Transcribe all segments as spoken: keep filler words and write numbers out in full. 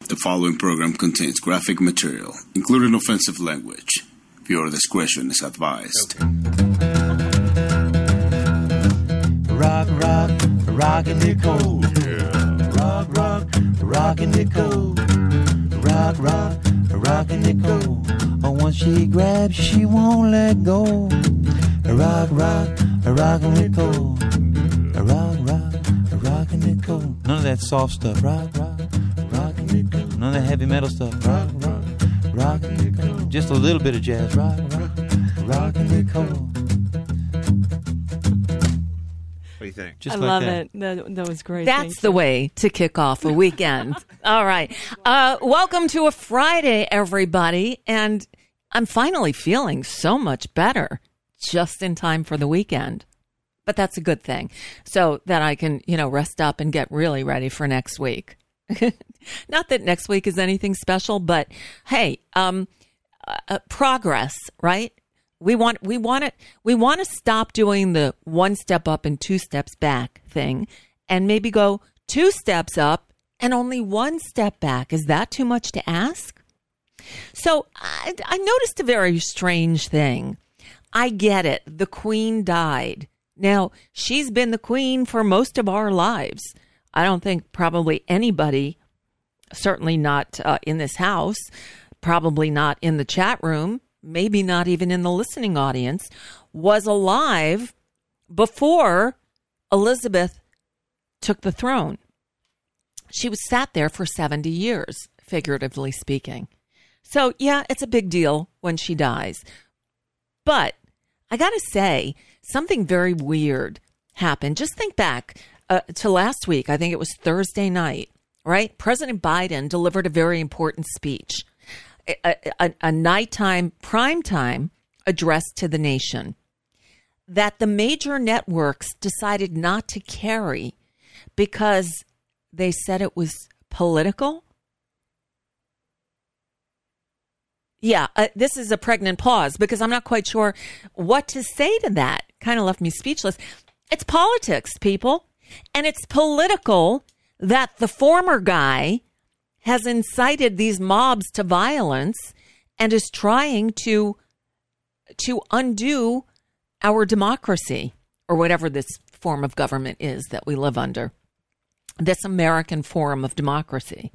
The following program contains graphic material, including offensive language. Viewer discretion is advised. Rock, rock, rockin' Nicole. Yeah. Rock, rock, rockin' Nicole. Rock, rock, rockin' Nicole. Oh, once she grabs, she won't let go. Rock, rock, rockin' Nicole. Rock, rock, rockin' Nicole. None of that soft stuff. Rock, rock, rockin' Nicole. None of that heavy metal stuff. Rock, rock, rockin' Nicole. Just a little bit of jazz. Rock, rock, rockin' Nicole. What do you think? Just I like love that. it. That, that was great. That's Thank the you. way to kick off a weekend. All right. Uh, welcome to a Friday, everybody. And I'm finally feeling so much better just in time for the weekend. But that's a good thing, so that I can, you know, rest up and get really ready for next week. Not that next week is anything special, but hey, um, uh, progress, right? We want, we want it, we want to stop doing the one step up and two steps back thing, and maybe go two steps up and only one step back. Is that too much to ask? So I, I noticed a very strange thing. I get it. The Queen died. Now, she's been the queen for most of our lives. I don't think probably anybody, certainly not uh, in this house, probably not in the chat room, maybe not even in the listening audience, was alive before Elizabeth took the throne. She was sat there for seventy years, figuratively speaking. So, yeah, it's a big deal when she dies. But I got to say, something very weird happened. Just think back uh, to last week. I think it was Thursday night, right? President Biden delivered a very important speech, a, a, a nighttime, primetime address to the nation that the major networks decided not to carry because they said it was political. Yeah, uh, this is a pregnant pause because I'm not quite sure what to say to that. Kind of left me speechless. It's politics, people. And it's political that the former guy has incited these mobs to violence and is trying to, to undo our democracy, or whatever this form of government is that we live under, this American form of democracy.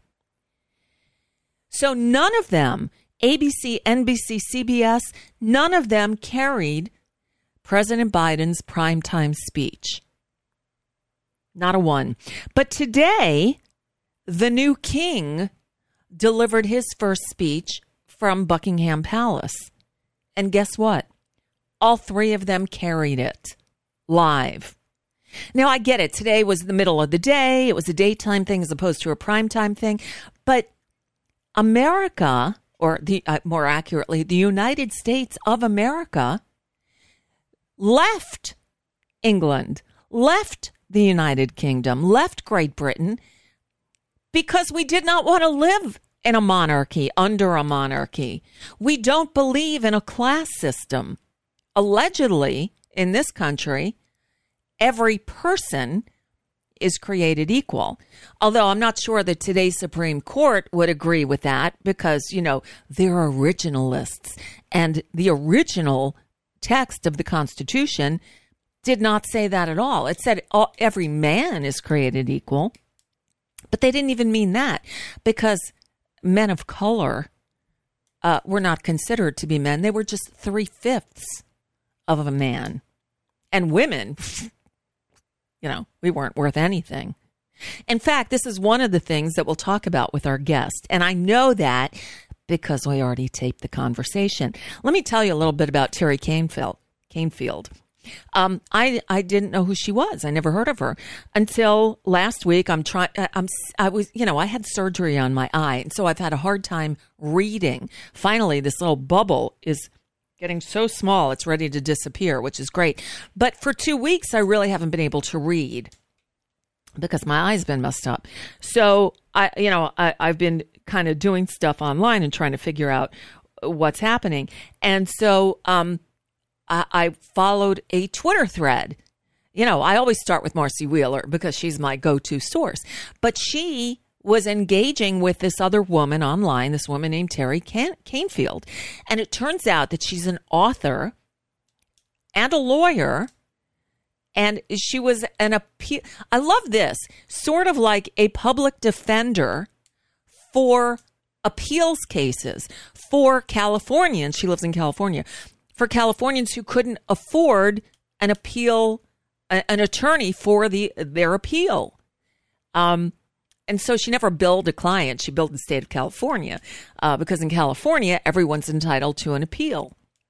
So none of them, A B C, N B C, C B S, none of them carried President Biden's primetime speech. Not a one. But today, the new king delivered his first speech from Buckingham Palace. And guess what? All three of them carried it live. Now, I get it. Today was the middle of the day. It was a daytime thing as opposed to a primetime thing. But America, or the uh, more accurately, the United States of America, left England, left the United Kingdom, left Great Britain, because we did not want to live in a monarchy, under a monarchy. We don't believe in a class system. Allegedly, in this country, every person is created equal. Although I'm not sure that today's Supreme Court would agree with that because, you know, they're originalists. And the original text of the Constitution did not say that at all. It said all, every man is created equal. But they didn't even mean that because men of color uh, were not considered to be men. They were just three-fifths of a man. And women, you know, we weren't worth anything. In fact, this is one of the things that we'll talk about with our guest. And I know that because we already taped the conversation. Let me tell you a little bit about Terry Canfield. Canfield. Um, I I didn't know who she was. I never heard of her until last week. I'm trying. I'm I was you know I had surgery on my eye, and so I've had a hard time reading. Finally, this little bubble is getting so small it's ready to disappear, which is great. But for two weeks, I really haven't been able to read because my eye's been messed up. So I you know I, I've been kind of doing stuff online and trying to figure out what's happening, and so um. I followed a Twitter thread. You know, I always start with Marcy Wheeler because she's my go-to source. But she was engaging with this other woman online, this woman named Terry Can- Canfield. And it turns out that she's an author and a lawyer. And she was an appeal. I love this, sort of like a public defender for appeals cases for Californians. She lives in California. For Californians who couldn't afford an appeal, a, an attorney for the their appeal. Um, and so she never billed a client. She billed the state of California uh, because in California, everyone's entitled to an appeal.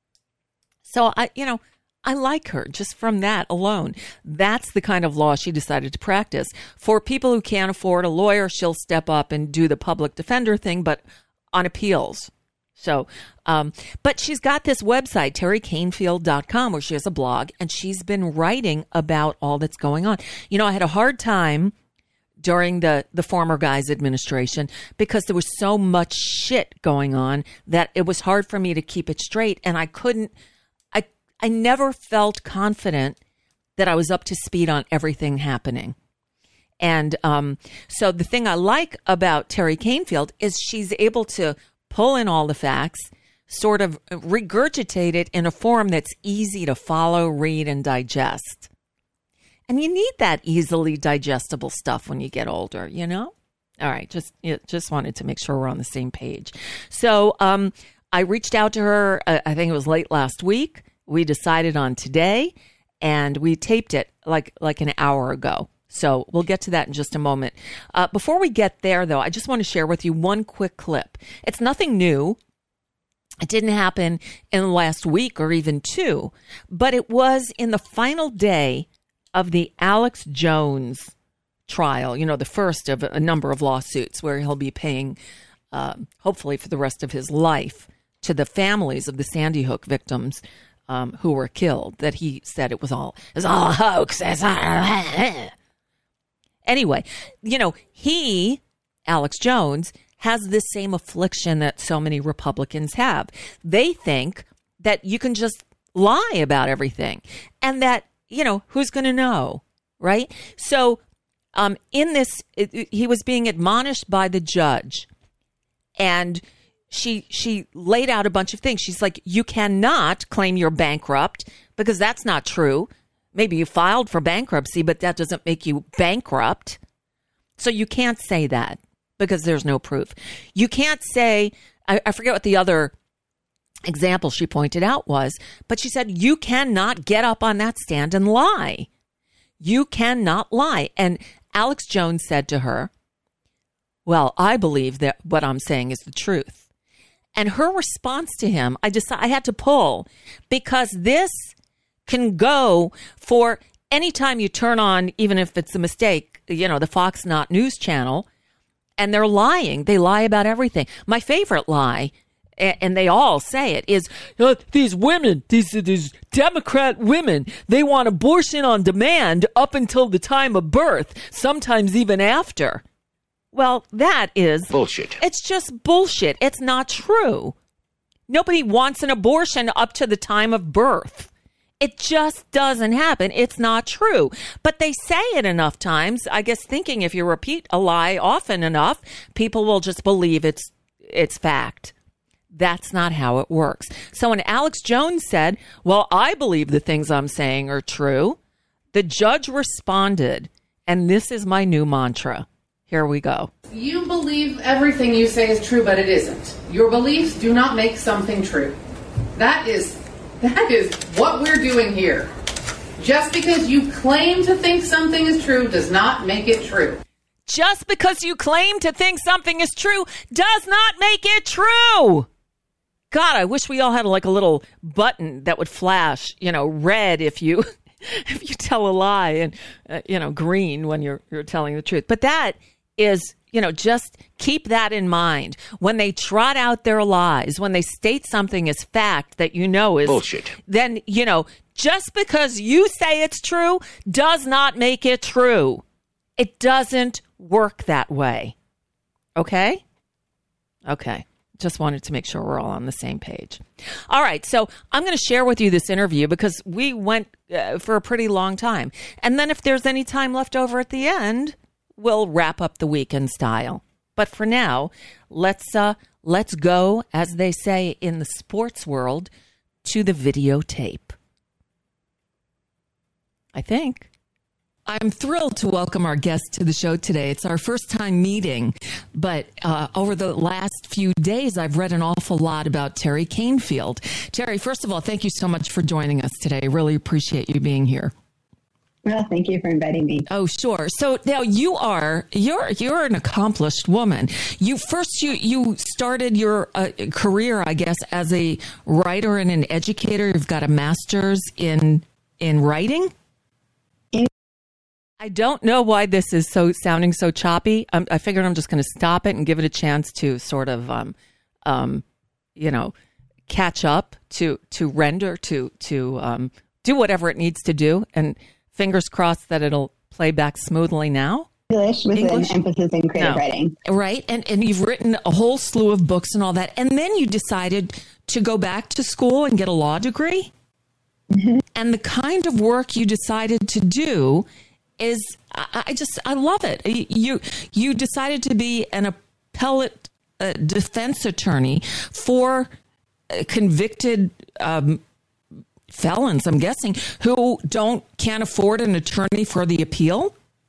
So, I, you know, I like her just from that alone. That's the kind of law she decided to practice. For people who can't afford a lawyer, she'll step up and do the public defender thing, but on appeals. So, um, but she's got this website, terry canfield dot com, where she has a blog, and she's been writing about all that's going on. You know, I had a hard time during the, the former guy's administration because there was so much shit going on that it was hard for me to keep it straight, and I couldn't, I, I never felt confident that I was up to speed on everything happening. And um, so the thing I like about Terry Canfield is she's able to pull in all the facts, sort of regurgitate it in a form that's easy to follow, read, and digest. And you need that easily digestible stuff when you get older, you know? All right, just just wanted to make sure we're on the same page. So um, I reached out to her, uh, I think it was late last week. We decided on today, and we taped it like like an hour ago. So we'll get to that in just a moment. Uh, before we get there, though, I just want to share with you one quick clip. It's nothing new. It didn't happen in the last week or even two, but it was in the final day of the Alex Jones trial, you know, the first of a number of lawsuits where he'll be paying, uh, hopefully for the rest of his life, to the families of the Sandy Hook victims um, who were killed, that he said it was all, it was all a hoax. Anyway, you know, he, Alex Jones, has this same affliction that so many Republicans have. They think that you can just lie about everything and that, you know, who's going to know, right? So um, in this, it, he was being admonished by the judge, and she she laid out a bunch of things. She's like, you cannot claim you're bankrupt because that's not true. Maybe you filed for bankruptcy, but that doesn't make you bankrupt. So you can't say that because there's no proof. You can't say, I, I forget what the other example she pointed out was, but she said, you cannot get up on that stand and lie. You cannot lie. And Alex Jones said to her, well, I believe that what I'm saying is the truth. And her response to him, I just, I had to pull because this can go for any time you turn on, even if it's a mistake, you know, the Fox Not News channel, and they're lying. They lie about everything. My favorite lie, and they all say it, is uh, these women, these these Democrat women, they want abortion on demand up until the time of birth, sometimes even after. Well, that is bullshit. It's just bullshit. It's not true. Nobody wants an abortion up to the time of birth. It just doesn't happen. It's not true. But they say it enough times, I guess, thinking if you repeat a lie often enough, people will just believe it's it's fact. That's not how it works. So when Alex Jones said, well, I believe the things I'm saying are true, the judge responded, and this is my new mantra. Here we go. You believe everything you say is true, but it isn't. Your beliefs do not make something true. That is... That is what we're doing here. Just because you claim to think something is true does not make it true. Just because you claim to think something is true does not make it true. God, I wish we all had like a little button that would flash, you know, red if you if you tell a lie, and uh, you know, green when you're you're telling the truth. But that is, you know, just keep that in mind. When they trot out their lies, when they state something as fact that you know is bullshit, then, you know, just because you say it's true does not make it true. It doesn't work that way. Okay? Okay. Just wanted to make sure we're all on the same page. All right. So I'm going to share with you this interview because we went uh, for a pretty long time. And then if there's any time left over at the end, we'll wrap up the week in style. But for now, let's uh, let's go, as they say in the sports world, to the videotape. I think. I'm thrilled to welcome our guest to the show today. It's our first time meeting, but uh, over the last few days, I've read an awful lot about Terry Canfield. Terry, first of all, thank you so much for joining us today. I really appreciate you being here. Well, thank you for inviting me. Oh, sure. So now you are you're you're an accomplished woman. You first you you started your uh, career, I guess, as a writer and an educator. You've got a master's in in writing. I don't know why this is so sounding so choppy. I'm, I figured I'm just going to stop it and give it a chance to sort of, um, um, you know, catch up, to to render, to to um, do whatever it needs to do, and fingers crossed that it'll play back smoothly now. English with English? an emphasis in creative No. writing. Right, and and you've written a whole slew of books and all that, and then you decided to go back to school and get a law degree. Mm-hmm. And the kind of work you decided to do is, I, I just, I love it. You you decided to be an appellate uh, defense attorney for uh, convicted um, felons, I'm guessing, who don't can't afford an attorney for the appeal.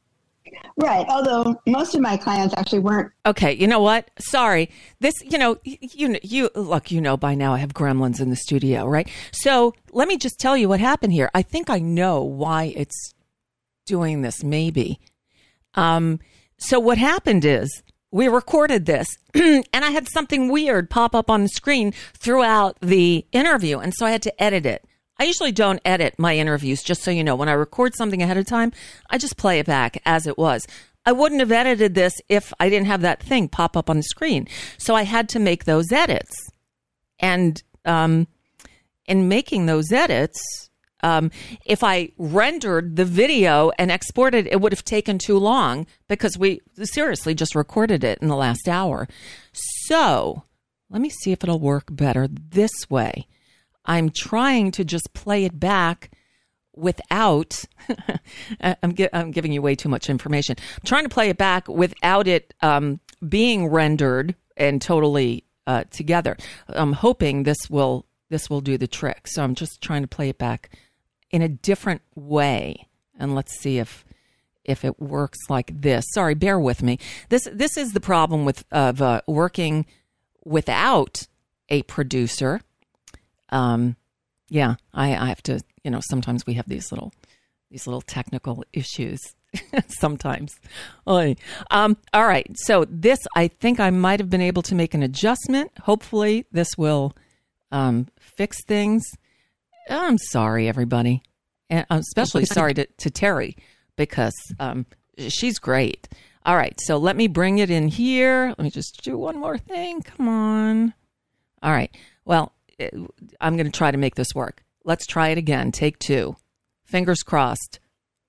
Right. Although most of my clients actually weren't. Okay. You know what? Sorry. This, you know, you, you look, you know, by now I have gremlins in the studio, right? So let me just tell you what happened here. I think I know why it's doing this, maybe. Um, so what happened is we recorded this and I had something weird pop up on the screen throughout the interview. And so I had to edit it. I usually don't edit my interviews, just so you know. When I record something ahead of time, I just play it back as it was. I wouldn't have edited this if I didn't have that thing pop up on the screen. So I had to make those edits. And um, in making those edits, um, if I rendered the video and exported, it would have taken too long because we seriously just recorded it in the last hour. So let me see if it'll work better this way. I'm trying to just play it back without, I'm, gi- I'm giving you way too much information. I'm trying to play it back without it um, being rendered and totally uh, together. I'm hoping this will this will do the trick. So I'm just trying to play it back in a different way. And let's see if if it works like this. Sorry, bear with me. This this is the problem with of uh, working without a producer. Um, yeah, I, I have to, you know, sometimes we have these little, these little technical issues sometimes. Oy. Um, all right. So this, I think I might have been able to make an adjustment. Hopefully this will, um, fix things. I'm sorry, everybody. And I'm especially sorry to, to Terry because, um, she's great. All right. So let me bring it in here. Let me just do one more thing. Come on. All right. Well, I'm going to try to make this work. Let's try it again. Take two. Fingers crossed.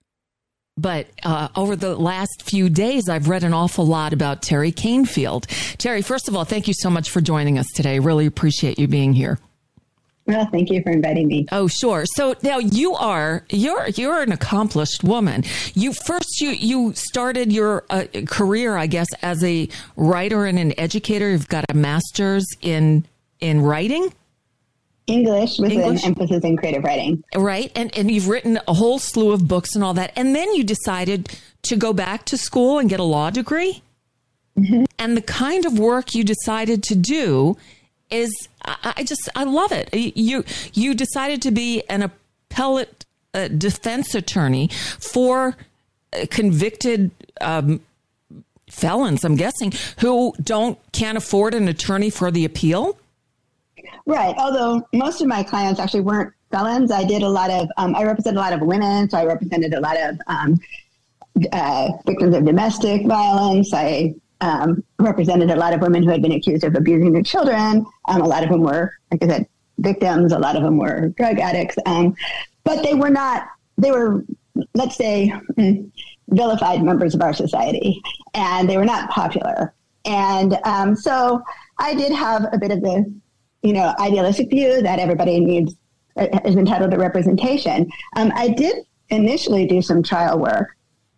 But uh, over the last few days, I've read an awful lot about Terry Canfield. Terry, first of all, thank you so much for joining us today. Really appreciate you being here. Well, thank you for inviting me. Oh, sure. So now you are you're you're an accomplished woman. You first you you started your uh, career, I guess, as a writer and an educator. You've got a master's in in writing. English with English? an emphasis in creative writing. Right. And and you've written a whole slew of books and all that. And then you decided to go back to school and get a law degree. Mm-hmm. And the kind of work you decided to do is, I, I just, I love it. You, you decided to be an appellate uh, defense attorney for uh, convicted um, felons, I'm guessing, who don't, can't afford an attorney for the appeal. Right. Although most of my clients actually weren't felons. I did a lot of, um, I represented a lot of women. So I represented a lot of um, uh, victims of domestic violence. I um, represented a lot of women who had been accused of abusing their children. Um, a lot of them were, like I said, victims. A lot of them were drug addicts. Um, but they were not, they were, let's say, vilified members of our society. And they were not popular. And um, so I did have a bit of the, you know, idealistic view that everybody needs, uh, is entitled to representation. Um, I did initially do some trial work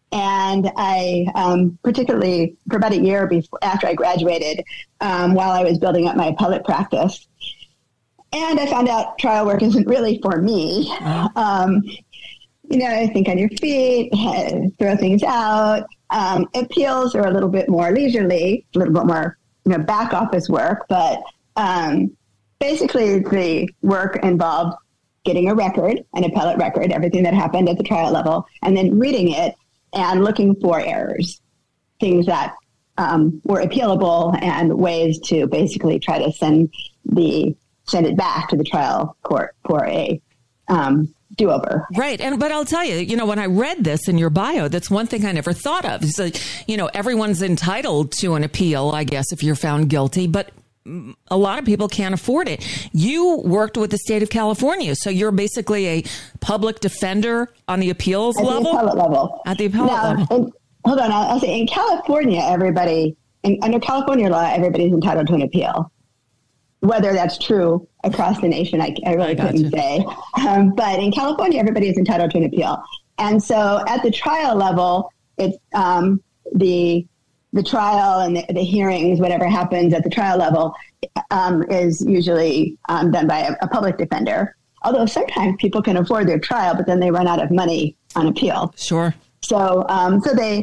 And I, um, particularly for about a year before, after I graduated, um, while I was building up my appellate practice, and I found out trial work isn't really for me. Um, you know, think on your feet, throw things out. Um, appeals are a little bit more leisurely, a little bit more, you know, back office work. But um, basically, the work involved getting a record, an appellate record, everything that happened at the trial level, and then reading it and looking for errors, things that um, were appealable, and ways to basically try to send the send it back to the trial court for a um, do-over. Right. And but I'll tell you, you know, when I read this in your bio, that's one thing I never thought of. It's like, you know, everyone's entitled to an appeal, I guess, if you're found guilty, but a lot of people can't afford it. You worked with the state of California, so you're basically a public defender on the appeals At level? the appellate level. At the appellate now, level. In, hold on. I'll, I'll say in California, everybody, in, under California law, everybody's entitled to an appeal. Whether that's true across the nation, I, I really I couldn't gotcha. say. Um, but in California, everybody is entitled to an appeal. And so at the trial level, it's um, the the trial and the, the hearings, whatever happens at the trial level, um, is usually um, done by a, a public defender. Although sometimes people can afford their trial, but then they run out of money on appeal. Sure. So, um, so they,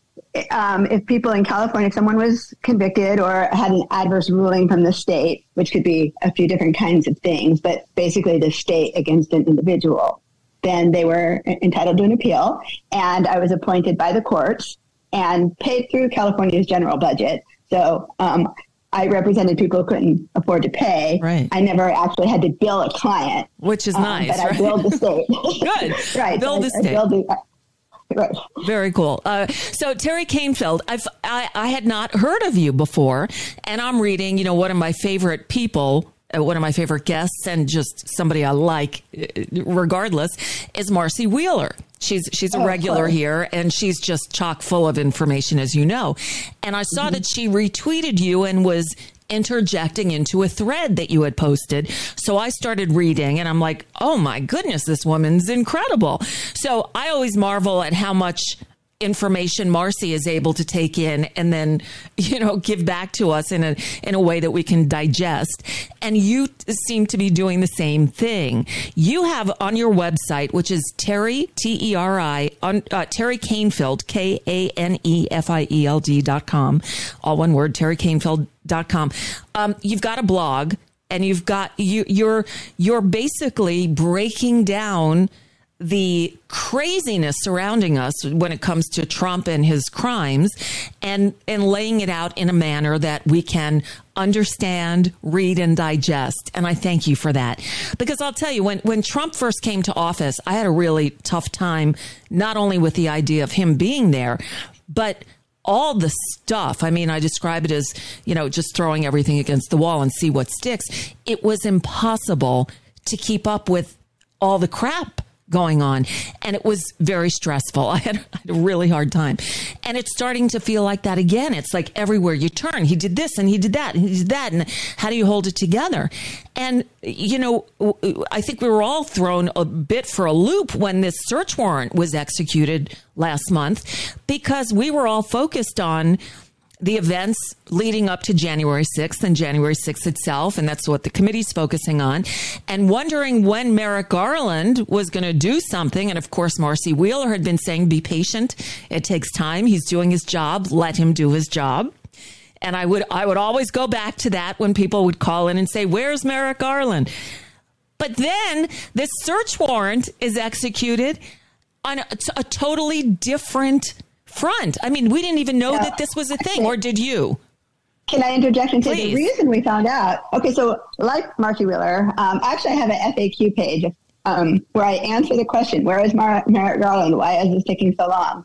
um, if people in California, if someone was convicted or had an adverse ruling from the state, which could be a few different kinds of things, but basically the state against an individual, then they were entitled to an appeal. And I was appointed by the courts and paid through California's general budget. So, um, I represented people who couldn't afford to pay. Right. I never actually had to bill a client. Which is um, nice, But right? I billed the state. Good. Right. Bill the I, state. I billed the, right. Very cool. Uh, so Terry Kahnfeld, I've, I, I had not heard of you before, and I'm reading, you know, one of my favorite people, uh, one of my favorite guests, and just somebody I like, uh, regardless, is Marcy Wheeler. She's she's a Oh, regular cool. here, and she's just chock full of information, as you know. And I saw mm-hmm. that she retweeted you and was interjecting into a thread that you had posted. So I started reading, and I'm like, oh my goodness, this woman's incredible. So I always marvel at how much information Marcy is able to take in and then, you know, give back to us in a in a way that we can digest. And you seem to be doing the same thing. You have on your website, which is Terry, T E R I, on, uh, Terry Kahnfeld, K A N E F I E L D dot com, all one word, Terry Kahnfeld dot com. Um, you've got a blog, and you've got, you, you're, you're basically breaking down the craziness surrounding us when it comes to Trump and his crimes, and, and laying it out in a manner that we can understand, read, and digest. And I thank you for that. Because I'll tell you, when, when Trump first came to office, I had a really tough time, not only with the idea of him being there, but all the stuff. I mean, I describe it as, you know, just throwing everything against the wall and see what sticks. It was impossible to keep up with all the crap going on. And it was very stressful. I had, I had a really hard time. And it's starting to feel like that again. It's like everywhere you turn, he did this and he did that and he did that. And how do you hold it together? And, you know, I think we were all thrown a bit for a loop when this search warrant was executed last month, because we were all focused on the events leading up to January sixth and January sixth itself, and that's what the committee's focusing on, and wondering when Merrick Garland was going to do something. And of course, Marcy Wheeler had been saying, be patient. It takes time. He's doing his job. Let him do his job. And I would, I would always go back to that when people would call in and say, where's Merrick Garland? But then this search warrant is executed on a, a totally different front. I mean, we didn't even know Yeah. that this was a thing, or did you? Can I interject and say Please. the reason we found out? Okay, so like Marcy Wheeler, um, actually I have an F A Q page um, where I answer the question, where is Mar- Merrick Garland? Why is this taking so long?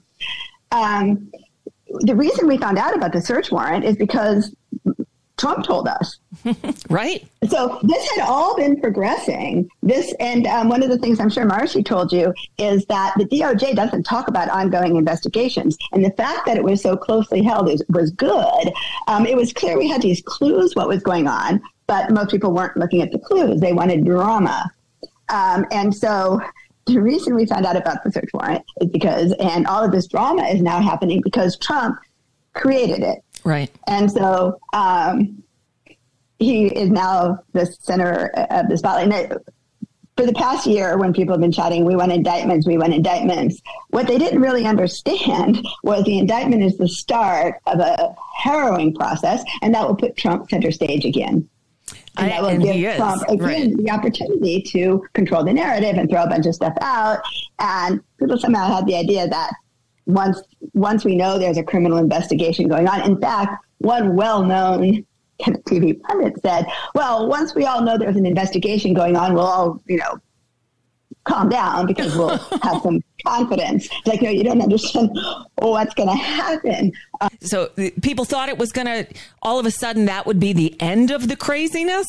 Um, the reason we found out about the search warrant is because Trump told us. Right. So this had all been progressing. This, and um, one of the things I'm sure Marcy told you is that the D O J doesn't talk about ongoing investigations. And the fact that it was so closely held is, was good. Um, it was clear we had these clues what was going on, but most people weren't looking at the clues. They wanted drama. Um, and so the reason we found out about the search warrant is because, and all of this drama is now happening because Trump created it. Right. And so um, he is now the center of the spotlight. And for the past year, when people have been shouting, we want indictments, we want indictments, what they didn't really understand was the indictment is the start of a harrowing process, and that will put Trump center stage again. And that will I, and give Trump, again, right. the opportunity to control the narrative and throw a bunch of stuff out. And people somehow had the idea that once once we know there's a criminal investigation going on, in fact, one well-known T V pundit said, well, once we all know there's an investigation going on, we'll all, you know, calm down because we'll have some confidence. It's like, no, you don't understand what's going to happen. Uh, so people thought it was going to, all of a sudden, that would be the end of the craziness?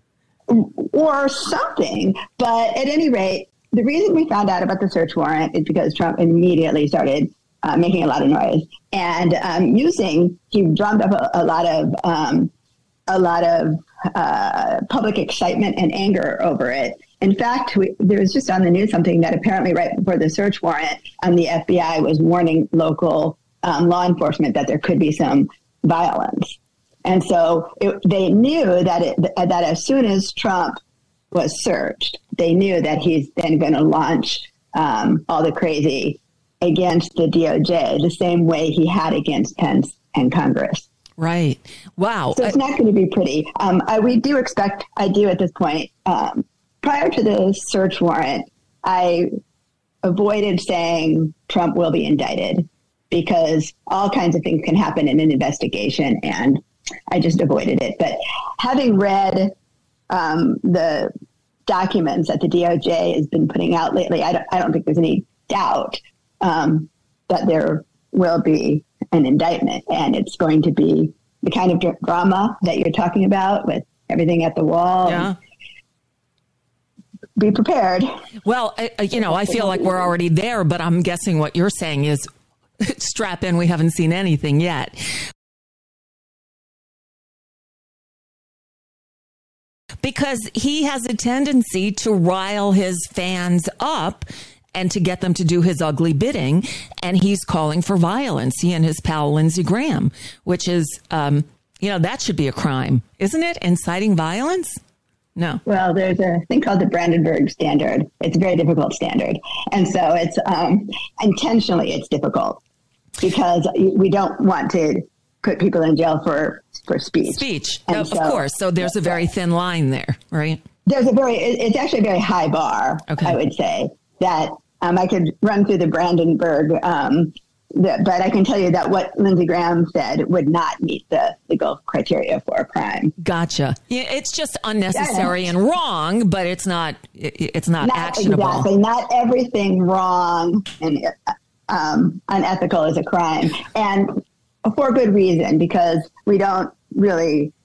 Or something. But at any rate, the reason we found out about the search warrant is because Trump immediately started uh, making a lot of noise and um, using, he drummed up a, a lot of, um, a lot of uh, public excitement and anger over it. In fact, we, there was just on the news something that apparently right before the search warrant, um, the F B I was warning local um, law enforcement that there could be some violence. And so it, they knew that it, that as soon as Trump was searched, they knew that he's then going to launch um, all the crazy against the D O J the same way he had against Pence and Congress. Right. Wow. So it's not going to be pretty. Um, I, we do expect, I do at this point, um, prior to the search warrant, I avoided saying Trump will be indicted because all kinds of things can happen in an investigation, and I just avoided it. But having read um, the documents that the D O J has been putting out lately, I don't, I don't think there's any doubt um, that there will be an indictment, and it's going to be the kind of dr- drama that you're talking about with everything at the wall. Yeah. Be prepared. Well, I, you know, I feel like we're already there, but I'm guessing what you're saying is strap in. We haven't seen anything yet. Because he has a tendency to rile his fans up and to get them to do his ugly bidding. And he's calling for violence, he and his pal Lindsey Graham, which is, um, you know, that should be a crime, isn't it? Inciting violence? No. Well, there's a thing called the Brandenburg Standard. It's a very difficult standard. And so it's um, intentionally it's difficult because we don't want to put people in jail for, for speech. Speech, and of so, course. So there's a very thin line there, right? There's a very, it's actually a very high bar, okay. I would say, that um, I could run through the Brandenburg, um, the, but I can tell you that what Lindsey Graham said would not meet the legal criteria for a crime. Gotcha. Yeah, it's just unnecessary yeah. and wrong, but it's not, it's not, not actionable. Exactly. Not everything wrong and um, unethical is a crime. And for good reason, because we don't really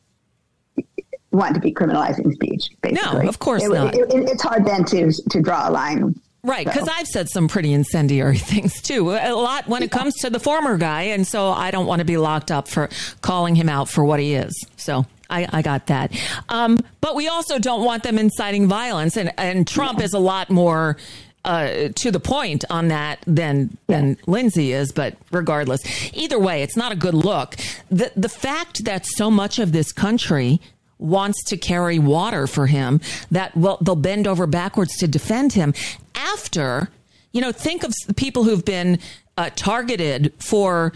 want to be criminalizing speech, basically. No, of course it, not. It, it, it's hard then to to draw a line. Right, because so. I've said some pretty incendiary things, too, a lot when it comes to the former guy, and so I don't want to be locked up for calling him out for what he is. So I, I got that. Um, but we also don't want them inciting violence, and, and Trump yeah. is a lot more uh, to the point on that than than Lindsey is, but regardless. Either way, it's not a good look. The The fact that so much of this country wants to carry water for him, that well, they'll bend over backwards to defend him after, you know, think of the people who've been uh, targeted for,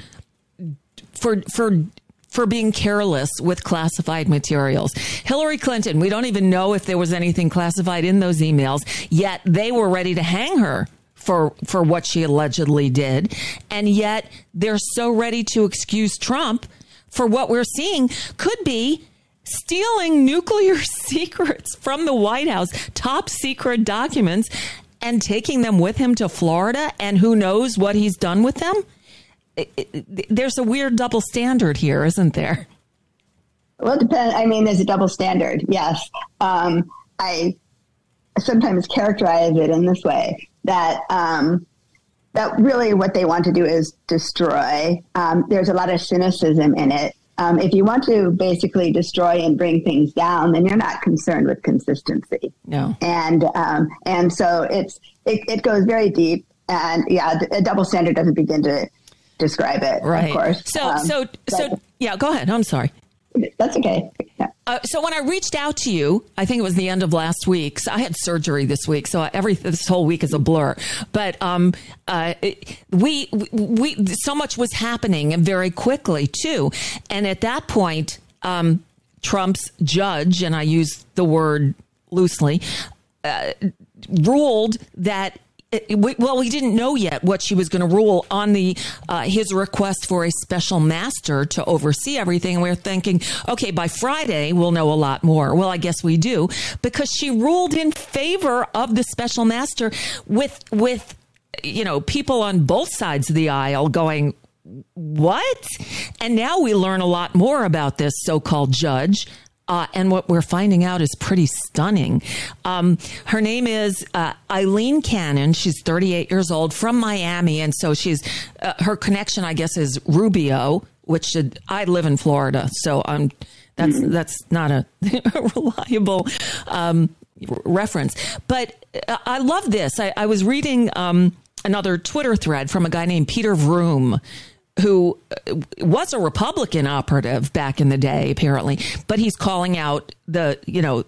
for, for, for being careless with classified materials. Hillary Clinton, we don't even know if there was anything classified in those emails, yet they were ready to hang her for, for what she allegedly did. And yet they're so ready to excuse Trump for what we're seeing could be stealing nuclear secrets from the White House, top secret documents, and taking them with him to Florida, and who knows what he's done with them? It, it, there's a weird double standard here, isn't there? Well, it depends. I mean, there's a double standard, yes. Um, I sometimes characterize it in this way, that um, that really what they want to do is destroy. Um, there's a lot of cynicism in it. Um, if you want to basically destroy and bring things down, then you're not concerned with consistency. No. And um, and so it's it, it goes very deep. And yeah, a double standard doesn't begin to describe it, right. of course. So, um, so, so, yeah, go ahead. I'm sorry. That's okay. Yeah. Uh, so when I reached out to you, I think it was the end of last week. So I had surgery this week, so every this whole week is a blur. But um, uh, we we so much was happening, and very quickly too. And at that point, um, Trump's judge, and I use the word loosely, uh, ruled that. It, we, well, we didn't know yet what she was going to rule on the uh, his request for a special master to oversee everything. And we were thinking, okay, by Friday, we'll know a lot more. Well, I guess we do, because she ruled in favor of the special master with, with you know, people on both sides of the aisle going, what? And now we learn a lot more about this so-called judge. Uh, and what we're finding out is pretty stunning. Um, her name is uh, Aileen Cannon. She's thirty-eight years old, from Miami. And so she's uh, her connection, I guess, is Rubio, which should, I live in Florida. So um, that's mm-hmm. that's not a reliable um, reference. But uh, I love this. I, I was reading um, another Twitter thread from a guy named Peter Vroom, who was a Republican operative back in the day, apparently, but he's calling out the, you know,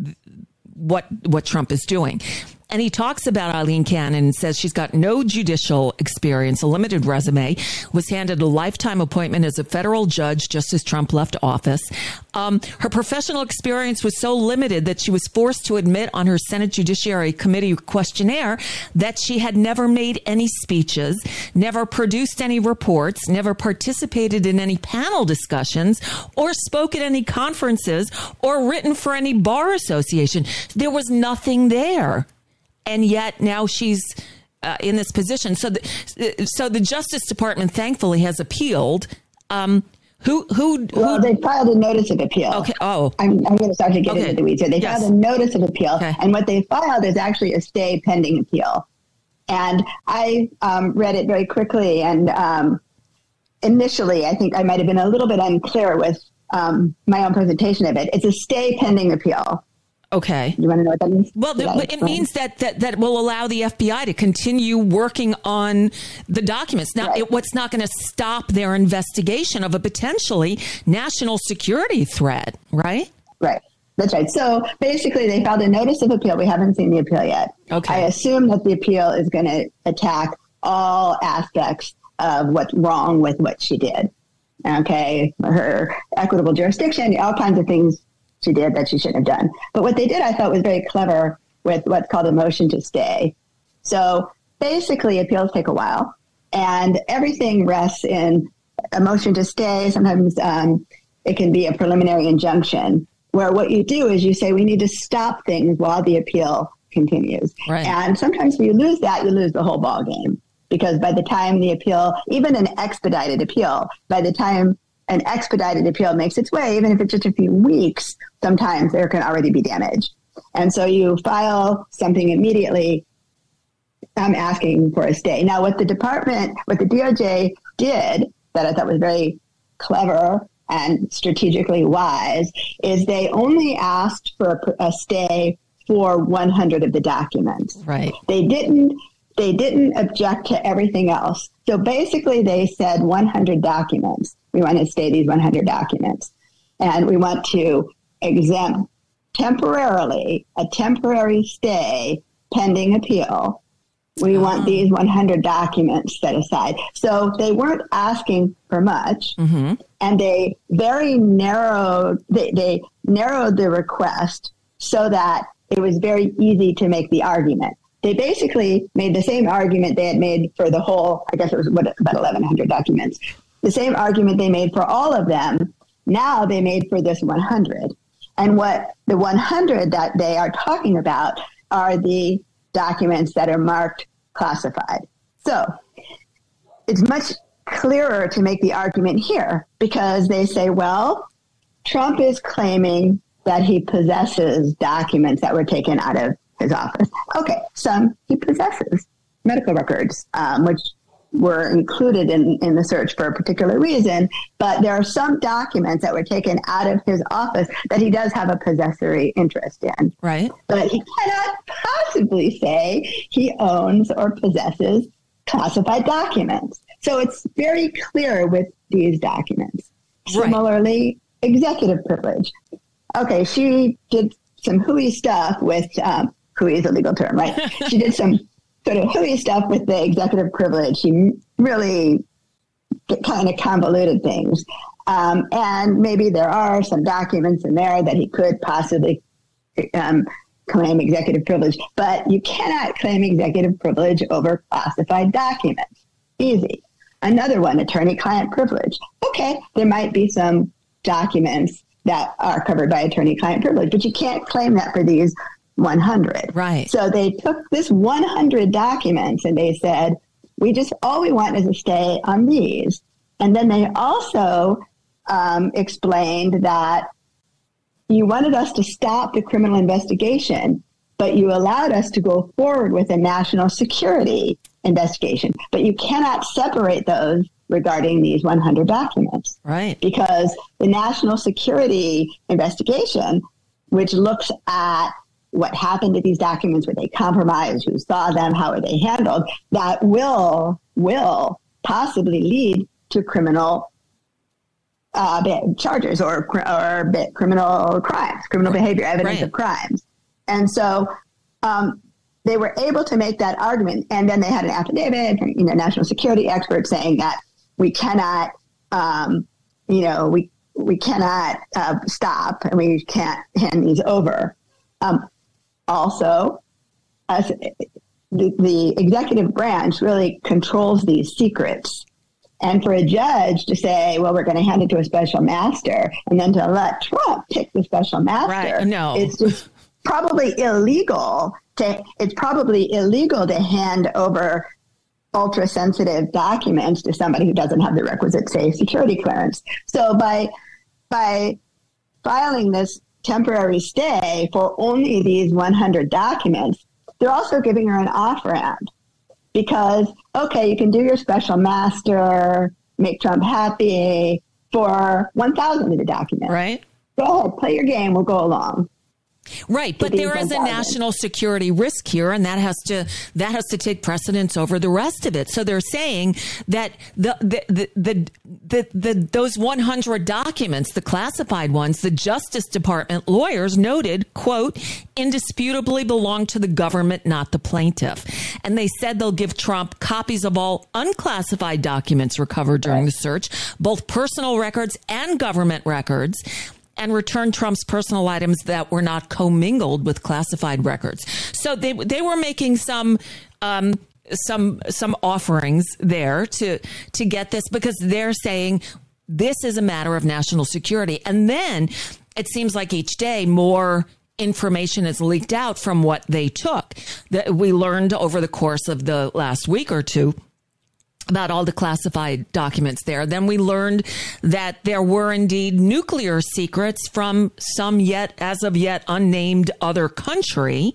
what what Trump is doing. And he talks about Aileen Cannon and says she's got no judicial experience, a limited resume, was handed a lifetime appointment as a federal judge just as Trump left office. Um, her professional experience was so limited that she was forced to admit on her Senate Judiciary Committee questionnaire that she had never made any speeches, never produced any reports, never participated in any panel discussions, or spoke at any conferences, or written for any bar association. There was nothing there. And yet now she's uh, in this position. So, the, so the Justice Department, thankfully, has appealed. Um, who, who, who? Well, they filed a notice of appeal. Okay. Oh, I'm, I'm going to start to get okay. into the weeds here. They yes. filed a notice of appeal, okay. and what they filed is actually a stay pending appeal. And I um, read it very quickly, and um, initially, I think I might have been a little bit unclear with um, my own presentation of it. It's a stay pending appeal. Okay. You want to know what that means? Well, the, it means that, that that will allow the F B I to continue working on the documents. Now, right. it, what's not going to stop their investigation of a potentially national security threat, right? Right. That's right. So basically, they filed a notice of appeal. We haven't seen the appeal yet. Okay. I assume that the appeal is going to attack all aspects of what's wrong with what she did. Okay. Her equitable jurisdiction, all kinds of things she did that she shouldn't have done. But what they did, I thought, was very clever with what's called a motion to stay. So basically, appeals take a while, and everything rests in a motion to stay. Sometimes um, it can be a preliminary injunction, where what you do is you say, we need to stop things while the appeal continues. Right. And sometimes if you lose that, you lose the whole ball game, because by the time the appeal, even an expedited appeal, by the time an expedited appeal makes its way, even if it's just a few weeks, sometimes there can already be damage. And so you file something immediately um, asking for a stay. Now, what the department, what the D O J did that I thought was very clever and strategically wise is they only asked for a, a stay for one hundred of the documents. Right. They didn't, they didn't object to everything else. So basically they said one hundred documents. We want to stay these one hundred documents. And we want to exempt temporarily a temporary stay pending appeal. We oh. want these one hundred documents set aside. So they weren't asking for much. Mm-hmm. And they very narrowed, they, they narrowed the request so that it was very easy to make the argument. They basically made the same argument they had made for the whole, I guess it was what, about eleven hundred documents. The same argument they made for all of them, now they made for this one hundred. And what the one hundred that they are talking about are the documents that are marked classified. So it's much clearer to make the argument here because they say, well, Trump is claiming that he possesses documents that were taken out of his office. Okay, some he possesses medical records, um, which were included in, in the search for a particular reason, but there are some documents that were taken out of his office that he does have a possessory interest in. Right. But he cannot possibly say he owns or possesses classified documents. So it's very clear with these documents. Right. Similarly, executive privilege. Okay, she did some hooey stuff with, um, hooey is a legal term, right? She did some sort of hooey stuff with the executive privilege. She really kind of convoluted things. Um, and maybe there are some documents in there that he could possibly um, claim executive privilege, but you cannot claim executive privilege over classified documents. Easy. Another one, attorney-client privilege. Okay, there might be some documents that are covered by attorney-client privilege, but you can't claim that for these one hundred. Right. So they took this one hundred documents and they said, we just, all we want is a stay on these. And then they also um, explained that you wanted us to stop the criminal investigation, but you allowed us to go forward with a national security investigation. But you cannot separate those regarding these one hundred documents. Right. Because the national security investigation, which looks at what happened to these documents, were they compromised, who saw them, how are they handled, that will will possibly lead to criminal uh, charges or or criminal crimes, criminal behavior, evidence right. of crimes. And so um, they were able to make that argument. And then they had an affidavit from, you know, national security experts saying that we cannot, um, you know, we we cannot uh, stop and we can't hand these over. Um, Also, as the, the executive branch really controls these secrets. And for a judge to say, well, we're going to hand it to a special master, and then to let Trump pick the special master, right. no. it's just probably illegal. To, it's probably illegal to hand over ultra-sensitive documents to somebody who doesn't have the requisite safe security clearance. So by by filing this temporary stay for only these one hundred documents, they're also giving her an off-ramp because, okay, you can do your special master, make Trump happy for one thousand of the documents. Right. Go ahead, play your game, we'll go along. Right, but there is a national security risk here, and that has to that has to take precedence over the rest of it. So they're saying that the the the the, the, the those one hundred documents, the classified ones, the Justice Department lawyers noted, quote, indisputably belong to the government, not the plaintiff. And they said they'll give Trump copies of all unclassified documents recovered during the search, both personal records and government records, and return Trump's personal items that were not commingled with classified records. So they they were making some um, some some offerings there to to get this because they're saying this is a matter of national security. And then it seems like each day more information is leaked out from what they took. That we learned over the course of the last week or two about all the classified documents there. Then we learned that there were indeed nuclear secrets from some yet, as of yet, unnamed other country.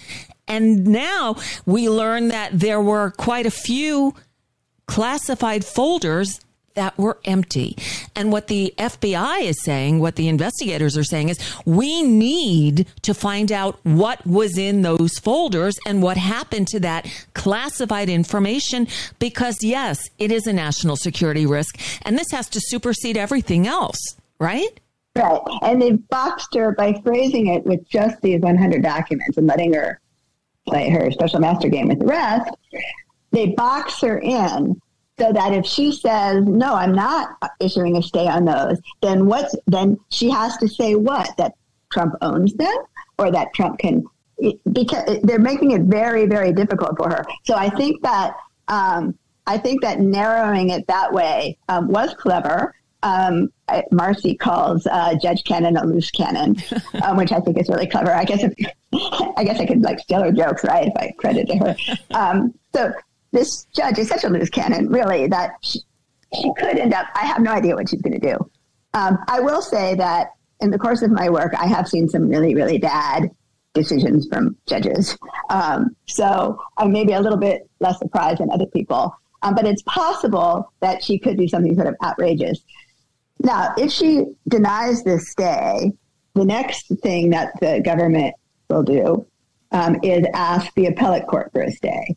And now we learn that there were quite a few classified folders that were empty. And what the F B I is saying, what the investigators are saying is we need to find out what was in those folders and what happened to that classified information, because yes, it is a national security risk and this has to supersede everything else, right? Right. And they boxed her by phrasing it with just these one hundred documents and letting her play her special master game with the rest. They box her in so that if she says, no, I'm not issuing a stay on those, then what's, then she has to say what? That Trump owns them or that Trump can, because they're making it very, very difficult for her. So I think that, um, I think that narrowing it that way um, was clever. Um, Marcy calls uh, Judge Cannon a loose cannon, um, which I think is really clever. I guess if, I guess I could like steal her jokes, right, if I credited her. Um, so this judge is such a loose cannon, really, that she, she could end up, I have no idea what she's going to do. Um, I will say that in the course of my work, I have seen some really, really bad decisions from judges. Um, so I'm maybe a little bit less surprised than other people. Um, but it's possible that she could do something sort of outrageous. Now, if she denies this stay, the next thing that the government will do um, is ask the appellate court for a stay.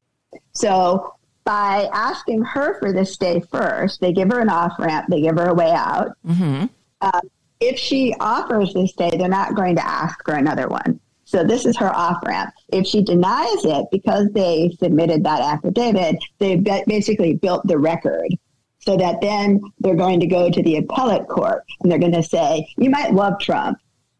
So by asking her for this stay first, they give her an off-ramp, they give her a way out. Mm-hmm. Uh, if she offers this stay, they're not going to ask for another one. So this is her off-ramp. If she denies it, because they submitted that affidavit, they've basically built the record so that then they're going to go to the appellate court and they're going to say, you might love Trump.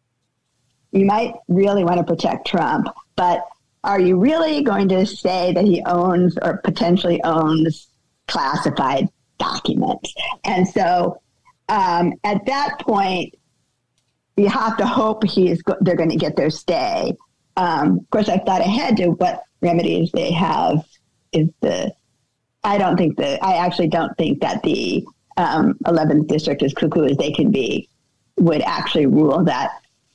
You might really want to protect Trump, but are you really going to say that he owns or potentially owns classified documents? And so um, at that point, you have to hope he's go- they're going to get their stay. Um, of course, I've thought ahead to what remedies they have. Is the I don't think that I actually don't think that the um, eleventh district, as cuckoo as they can be, would actually rule that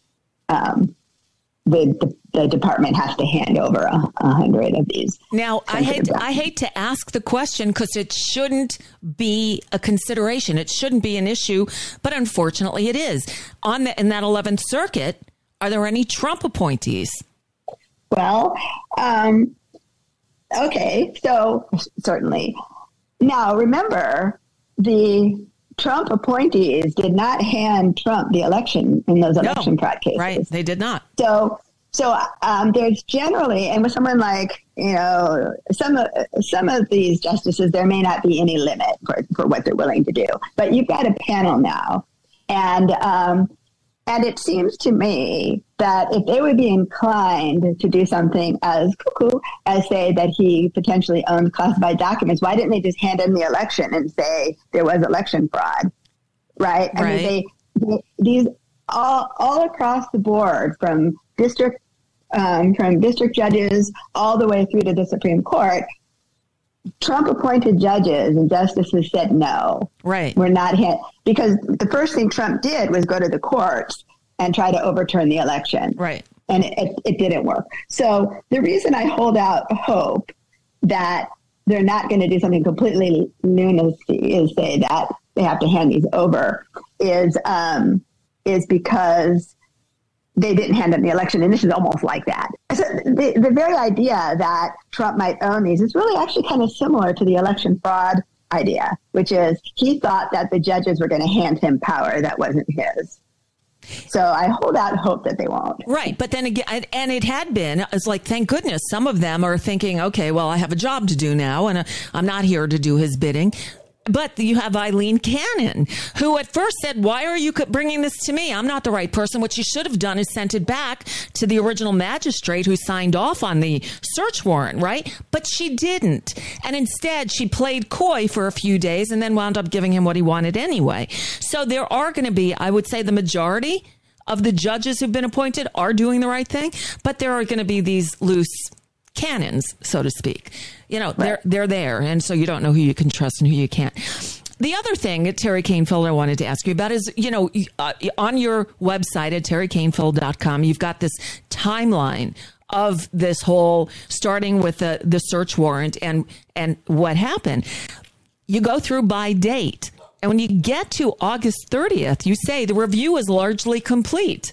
um, the, the the department has to hand over a, a hundred of these. Now, I hate I hate to ask the question because it shouldn't be a consideration. It shouldn't be an issue, but unfortunately, it is. On the, in that eleventh Circuit, are there any Trump appointees? Well, um, okay, so certainly. Now, remember, the Trump appointees did not hand Trump the election in those election no, fraud cases. Right, they did not. So, so um, there's generally, and with someone like, you know, some of some of these justices, there may not be any limit for, for what they're willing to do. But you've got a panel now, and um, and it seems to me that if they would be inclined to do something as cuckoo as say that he potentially owns classified documents, why didn't they just hand in the election and say there was election fraud, right? Right. I mean, they, they these all all across the board from district um, from district judges all the way through to the Supreme Court. Trump appointed judges and justices said no. Right. We're not hit because the first thing Trump did was go to the courts and try to overturn the election. Right. And it, it didn't work. So the reason I hold out hope that they're not going to do something completely lunacy is say that they have to hand these over is um, is because they didn't hand in the election, and this is almost like that. So the, the very idea that Trump might own these is really actually kind of similar to the election fraud idea, which is he thought that the judges were going to hand him power that wasn't his. So I hold out hope that they won't. Right. But then again, and it had been, it's like, thank goodness, some of them are thinking, okay, well, I have a job to do now, and I'm not here to do his bidding. But you have Eileen Cannon, who at first said, why are you bringing this to me? I'm not the right person. What she should have done is sent it back to the original magistrate who signed off on the search warrant, right? But she didn't. And instead, she played coy for a few days and then wound up giving him what he wanted anyway. So there are going to be, I would say, the majority of the judges who've been appointed are doing the right thing. But there are going to be these loose cannons, so to speak. You know, right. they're they're there, and so you don't know who you can trust and who you can't. The other thing, Terry Canfield, I wanted to ask you about is, you know, uh, on your website at terry canfield dot com, you've got this timeline of this whole, starting with the, the search warrant and and what happened. You go through by date, and when you get to August thirtieth, you say the review is largely complete.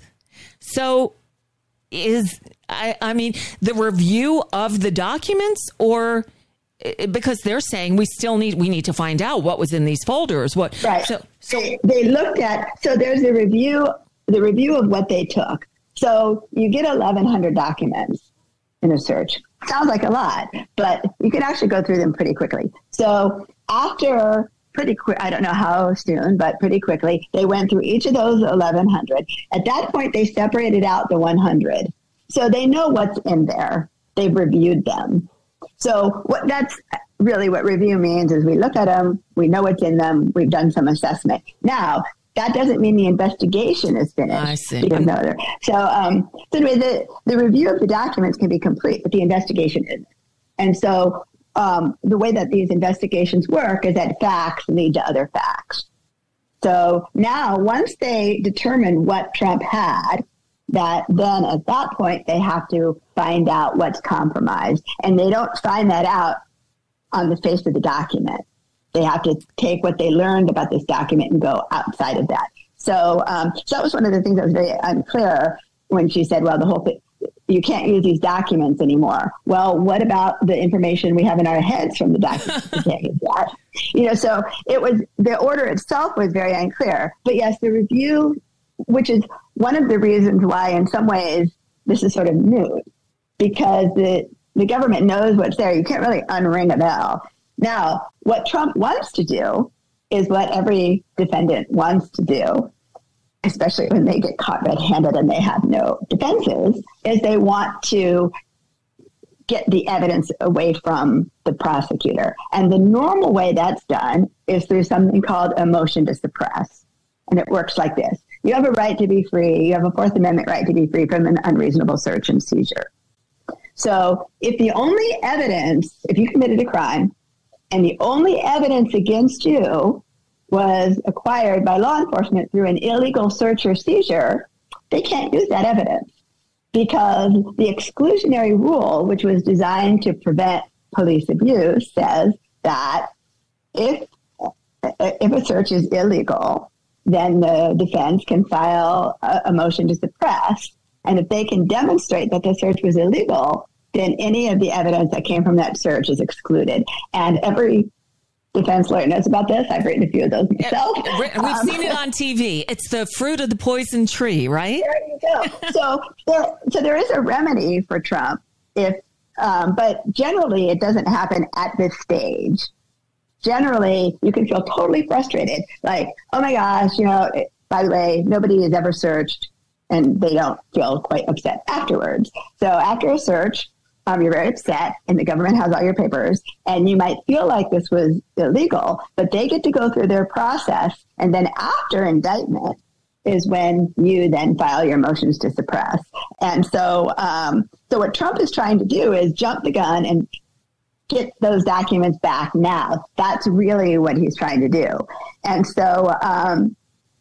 So is... I, I mean, the review of the documents, or because they're saying we still need, we need to find out what was in these folders. What, right. So, so they looked at, so there's a review, the review of what they took. So you get eleven hundred documents in a search. Sounds like a lot, but you can actually go through them pretty quickly. So after pretty quick, I don't know how soon, but pretty quickly, they went through each of those eleven hundred. At that point, they separated out the one hundred. So they know what's in there. They've reviewed them. So what that's really what review means is we look at them, we know what's in them, we've done some assessment. Now, that doesn't mean the investigation is finished. I see. Because no other. So, um, so anyway, the, the review of the documents can be complete, but the investigation isn't. And so um, the way that these investigations work is that facts lead to other facts. So now, once they determine what Trump had, that then at that point, they have to find out what's compromised. And they don't find that out on the face of the document. They have to take what they learned about this document and go outside of that. So, um, so that was one of the things that was very unclear when she said, well, the whole thing, you can't use these documents anymore. Well, what about the information we have in our heads from the documents? We can't use that. You know, so it was, the order itself was very unclear. But yes, the review, which is one of the reasons why in some ways this is sort of moot, because the, the government knows what's there. You can't really unring a bell. Now, what Trump wants to do is what every defendant wants to do, especially when they get caught red-handed and they have no defenses, is they want to get the evidence away from the prosecutor. And the normal way that's done is through something called a motion to suppress. And it works like this. You have a right to be free. You have a Fourth Amendment right to be free from an unreasonable search and seizure. So if the only evidence, if you committed a crime, and the only evidence against you was acquired by law enforcement through an illegal search or seizure, they can't use that evidence because the exclusionary rule, which was designed to prevent police abuse, says that if if a search is illegal, then the defense can file a, a motion to suppress. And if they can demonstrate that the search was illegal, then any of the evidence that came from that search is excluded. And every defense lawyer knows about this. I've written a few of those myself. We've um, seen it on T V. It's the fruit of the poison tree, right? There you go. so, there, so there is a remedy for Trump, if, um, but generally it doesn't happen at this stage. Generally, you can feel totally frustrated, like, oh my gosh, you know, it, by the way, nobody is ever searched, and they don't feel quite upset afterwards. So after a search, Um, you're very upset, and the government has all your papers, and you might feel like this was illegal, but they get to go through their process, and then after indictment is when you then file your motions to suppress. And so, um, so what Trump is trying to do is jump the gun and get those documents back now. That's really what he's trying to do. And so, um,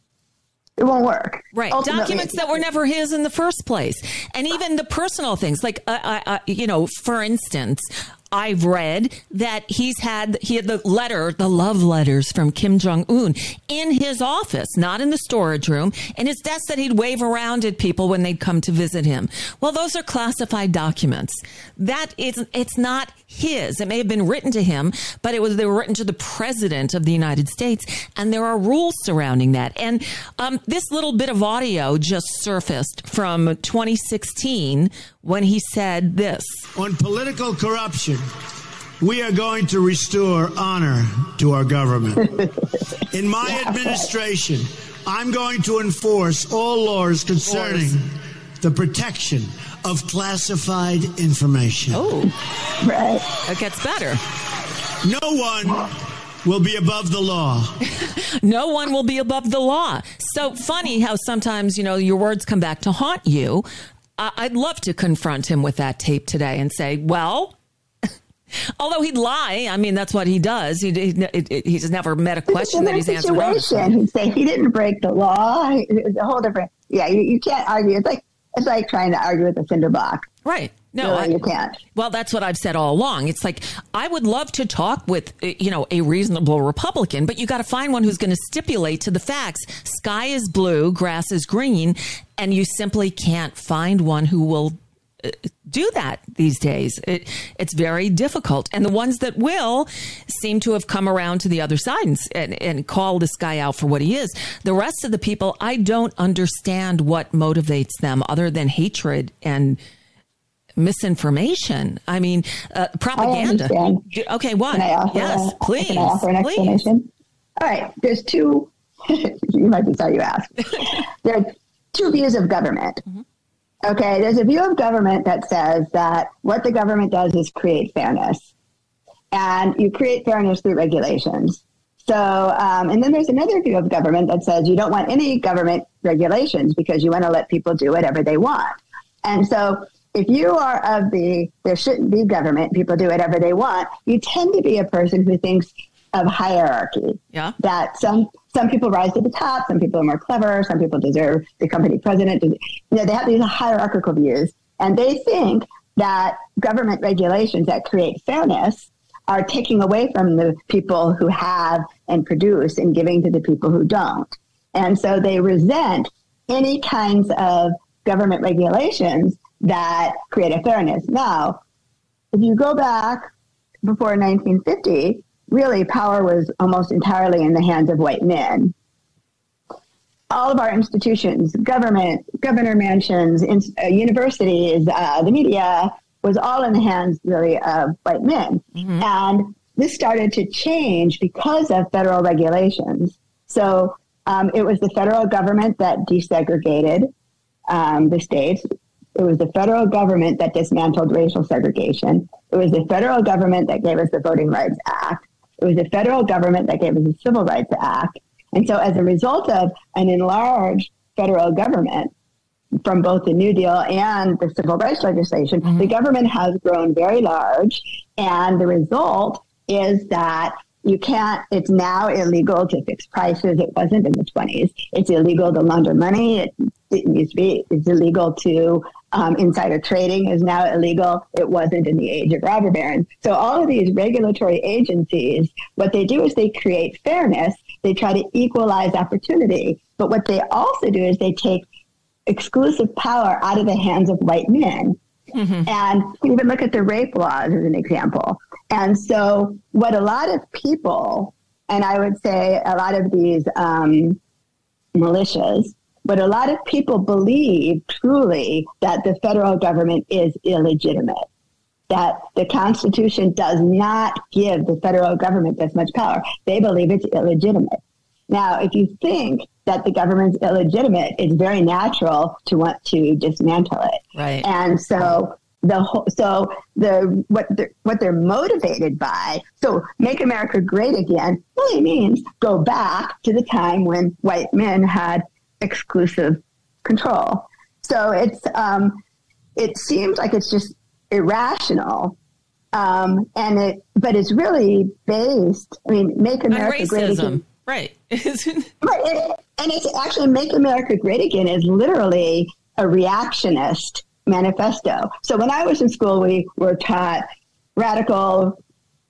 it won't work. Right. Ultimately, documents that were never his in the first place. And even the personal things, like, uh, uh, you know, for instance, I've read that he's had, he had the letter, the love letters from Kim Jong-un in his office, not in the storage room, and his desk that he'd wave around at people when they'd come to visit him. Well, those are classified documents. That is, it's not his. It may have been written to him, but it was, they were written to the president of the United States, and there are rules surrounding that. And um, this little bit of audio just surfaced from twenty sixteen when he said this. On political corruption, we are going to restore honor to our government. In my yeah. administration, I'm going to enforce all laws concerning the protection of classified information. Oh, right. It gets better. No one will be above the law. No one will be above the law. So funny how sometimes, you know, your words come back to haunt you. I'd love to confront him with that tape today and say, well, although he'd lie. I mean, that's what he does. He, he, he's never met a question that he's answered. He'd say he didn't break the law. It's a whole different. Yeah, you, you can't argue. It's like it's like trying to argue with a cinder block. Right. No, really, I, you can't. Well, that's what I've said all along. It's like, I would love to talk with, you know, a reasonable Republican, but you got to find one who's going to stipulate to the facts. Sky is blue, grass is green, and you simply can't find one who will uh, do that these days. It, it's very difficult. And the ones that will seem to have come around to the other side and, and, and call this guy out for what he is. The rest of the people, I don't understand what motivates them other than hatred and misinformation. I mean, uh, propaganda. Okay, what? Yes, a, please. Can I offer an explanation? All right. There's two. You might be sorry you asked. There are two views of government. Mm-hmm. Okay, there's a view of government that says that what the government does is create fairness, and you create fairness through regulations. So, um, and then there's another view of government that says you don't want any government regulations because you want to let people do whatever they want. And so, if you are of the, there shouldn't be government, people do whatever they want, you tend to be a person who thinks of hierarchy. Yeah. That some some people rise to the top, some people are more clever, some people deserve the company president. You know, they have these hierarchical views, and they think that government regulations that create fairness are taking away from the people who have and produce and giving to the people who don't. And so they resent any kinds of government regulations that create a fairness. Now, if you go back before nineteen fifty, really power was almost entirely in the hands of white men. All of our institutions, government, governor mansions, in, uh, universities, uh, the media, was all in the hands really of white men. Mm-hmm. And this started to change because of federal regulations. So um, it was the federal government that desegregated um, the states. It was the federal government that dismantled racial segregation. It was the federal government that gave us the Voting Rights Act. It was the federal government that gave us the Civil Rights Act. And so as a result of an enlarged federal government from both the New Deal and the civil rights legislation, mm-hmm. the government has grown very large. And the result is that you can't, it's now illegal to fix prices. It wasn't in the twenties. It's illegal to launder money. It, it used to be, it's illegal to, um, insider trading is now illegal. It wasn't in the age of robber barons. So all of these regulatory agencies, what they do is they create fairness. They try to equalize opportunity. But what they also do is they take exclusive power out of the hands of white men. Mm-hmm. And even look at the rape laws as an example. And so what a lot of people, and I would say a lot of these um, militias, what a lot of people believe truly that the federal government is illegitimate, that the Constitution does not give the federal government this much power. They believe it's illegitimate. Now, if you think that the government's illegitimate, it's very natural to want to dismantle it. Right. And so the whole, so the what they're, what they're motivated by, so Make America Great Again really means go back to the time when white men had exclusive control. So it's um, it seems like it's just irrational. Um, and it, but it's really based, I mean, Make America Great Again. Right. Right. And it's actually Make America Great Again is literally a reactionist manifesto. So when I was in school, we were taught radical,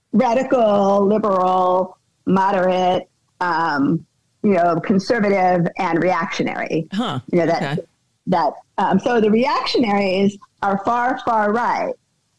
radical, liberal, moderate, um, you know, conservative and reactionary. Huh. You know, that, okay. that, um, so the reactionaries are far, far right.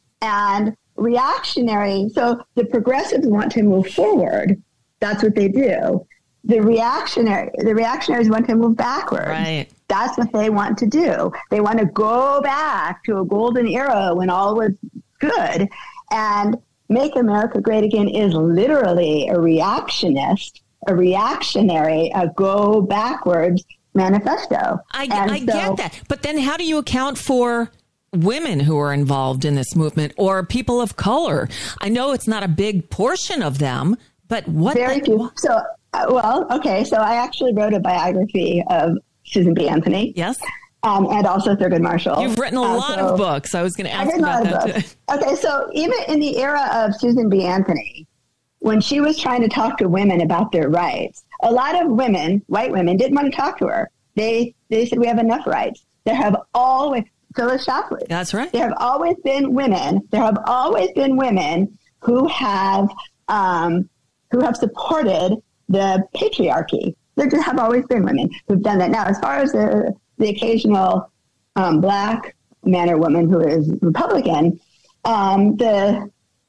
And reactionary, so the progressives want to move forward. That's what they do. The reactionary, the reactionaries want to move backwards. Right. That's what they want to do. They want to go back to a golden era when all was good. And Make America Great Again is literally a reactionist, a reactionary, a go backwards manifesto. I, and I so, get that. But then how do you account for women who are involved in this movement or people of color? I know it's not a big portion of them, but what? Very the, few. So, uh, well, okay. So I actually wrote a biography of Susan B. Anthony. Yes. Um, and also Thurgood Marshall. You've written a uh, lot so of books. I was going to ask about that today. Okay. So even in the era of Susan B. Anthony, when she was trying to talk to women about their rights, a lot of women, white women, didn't want to talk to her. They, they said, we have enough rights. There have always, Phyllis Schlafly. That's right. There have always been women, there have always been women who have, um, who have supported the patriarchy. There have always been women who've done that. Now, as far as the, the occasional um, black man or woman who is Republican, um, the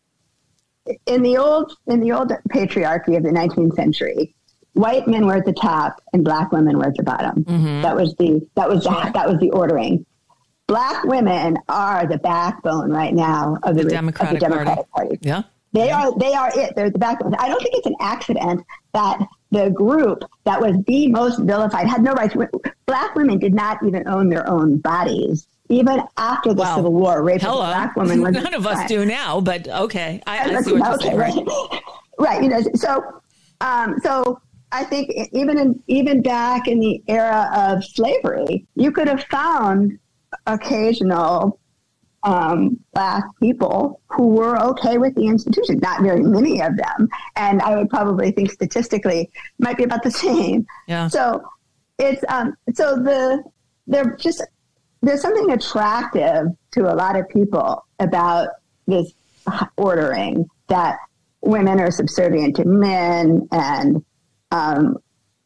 in the old in the old patriarchy of the nineteenth century, white men were at the top and black women were at the bottom. Mm-hmm. That was the that was sure. the, that was the ordering. Black women are the backbone right now of the, the Democratic, of the Democratic Party. Party. Yeah. They are they are it. They're the backbone. I don't think it's an accident that the group that was the most vilified had no rights. Black women did not even own their own bodies. Even after the wow. Civil War, rape Hello. of a black woman was none of us crime. do now, but okay. I, I see what okay, you're saying. Right. right. You know, so um, so I think even in, even back in the era of slavery, you could have found occasional um, black people who were okay with the institution. Not very many of them, and I would probably think statistically might be about the same. Yeah. So it's um, so the they're just. There's something attractive to a lot of people about this ordering that women are subservient to men, and um,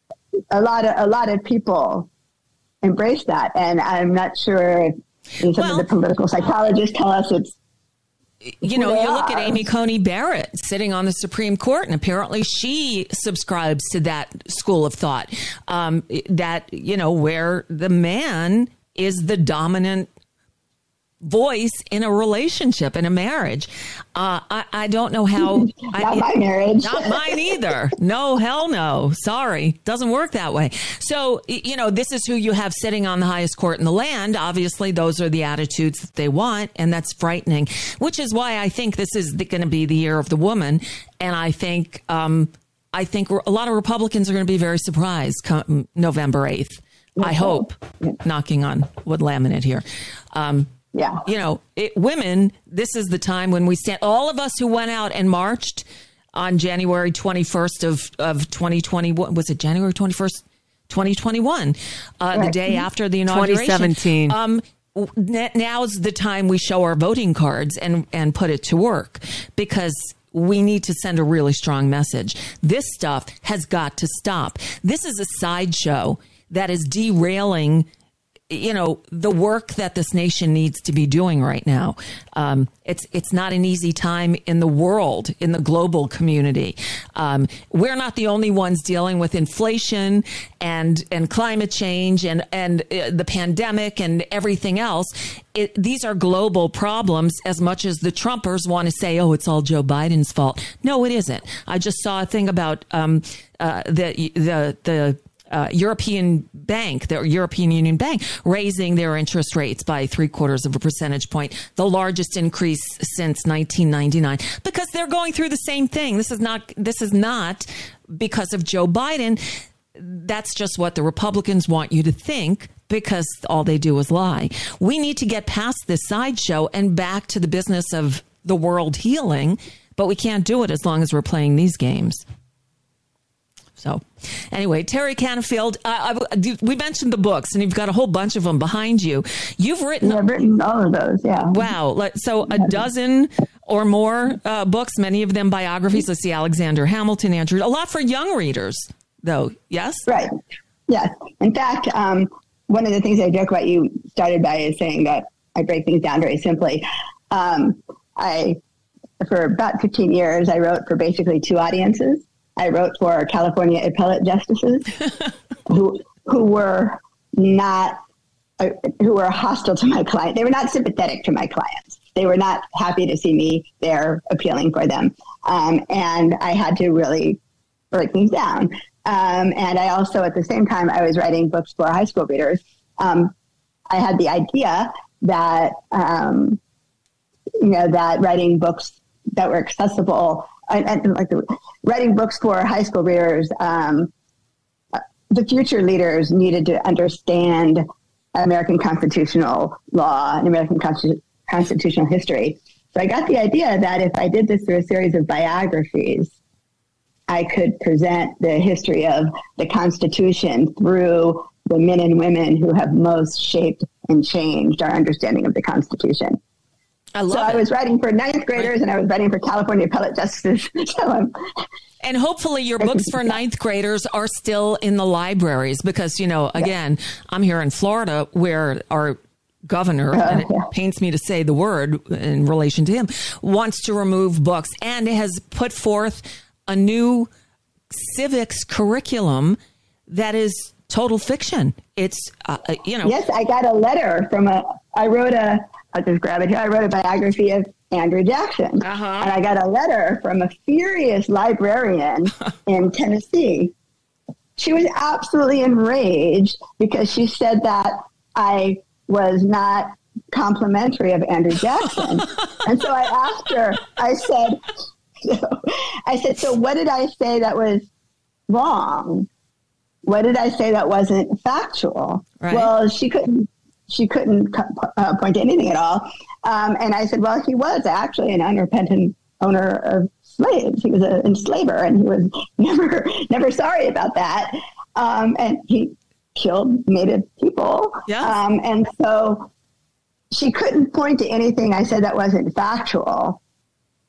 a lot of a lot of people embrace that. And I'm not sure if some well, of the political psychologists tell us it's. You know, you look at Amy Coney Barrett sitting on the Supreme Court, and apparently she subscribes to that school of thought, um, that, you know, where the man is the dominant voice in a relationship, in a marriage. Uh, I, I don't know how. not I, my marriage. Not mine either. No, hell no. Sorry. Doesn't work that way. So, you know, this is who you have sitting on the highest court in the land. Obviously, those are the attitudes that they want, and that's frightening, which is why I think this is going to be the year of the woman. And I think, um, I think a lot of Republicans are going to be very surprised come November eighth. I hope, knocking on wood laminate here. Um, Yeah. You know, it, women, this is the time when we stand, all of us who went out and marched on January twenty-first of, of twenty twenty-one, was it January twenty-first, twenty twenty-one, uh, right. the day after the inauguration. twenty seventeen. Um, now's the time we show our voting cards and, and put it to work, because we need to send a really strong message. This stuff has got to stop. This is a sideshow that is derailing, you know, the work that this nation needs to be doing right now. Um, it's it's not an easy time in the world, in the global community. Um, we're not the only ones dealing with inflation and and climate change and and uh, the pandemic and everything else. It, these are global problems, as much as the Trumpers want to say, oh, it's all Joe Biden's fault. No, it isn't. I just saw a thing about um, uh, the the the. Uh, European Bank, the European Union Bank, raising their interest rates by three quarters of a percentage point, the largest increase since nineteen ninety-nine, because they're going through the same thing. This is not, this is not because of Joe Biden. That's just what the Republicans want you to think, because all they do is lie. We need to get past this sideshow and back to the business of the world healing, but we can't do it as long as we're playing these games. So anyway, Terry Canfield, uh, I, we mentioned the books, and you've got a whole bunch of them behind you. You've written... Yeah, I've written all of those, yeah. Wow. So a dozen or more uh, books, many of them biographies. Let's see, Alexander Hamilton, Andrew... A lot for young readers, though, yes? Right. Yes. In fact, um, one of the things I joke about you started by is saying that I break things down very simply. Um, I, for about fifteen years, I wrote for basically two audiences. I wrote for California appellate justices who who were not uh, who were hostile to my client. They were not sympathetic to my clients. They were not happy to see me there appealing for them. Um, and I had to really break things down. Um, and I also, at the same time, I was writing books for high school readers. Um, I had the idea that um, you know that writing books that were accessible. And, and like the, writing books for high school readers, um, the future leaders needed to understand American constitutional law and American constitu- constitutional history. So I got the idea that if I did this through a series of biographies, I could present the history of the Constitution through the men and women who have most shaped and changed our understanding of the Constitution. I love so it. I was writing for ninth graders, and I was writing for California appellate justices. So I'm, and hopefully your books for ninth graders are still in the libraries, because, you know, again, I'm here in Florida where our governor, uh, and it yeah. pains me to say the word in relation to him, wants to remove books and has put forth a new civics curriculum that is total fiction. It's, uh, you know. Yes, I got a letter from a, I wrote a, I'll just grab it here. I wrote a biography of Andrew Jackson. Uh-huh. And I got a letter from a furious librarian in Tennessee. She was absolutely enraged because she said that I was not complimentary of Andrew Jackson. And so I asked her, I said, so, I said, so what did I say that was wrong? What did I say that wasn't factual? Right. Well, she couldn't. She couldn't uh, point to anything at all. Um, and I said, well, he was actually an unrepentant owner of slaves. He was an enslaver, and he was never never sorry about that. Um, and he killed Native people. Yes. Um, and so she couldn't point to anything I said that wasn't factual.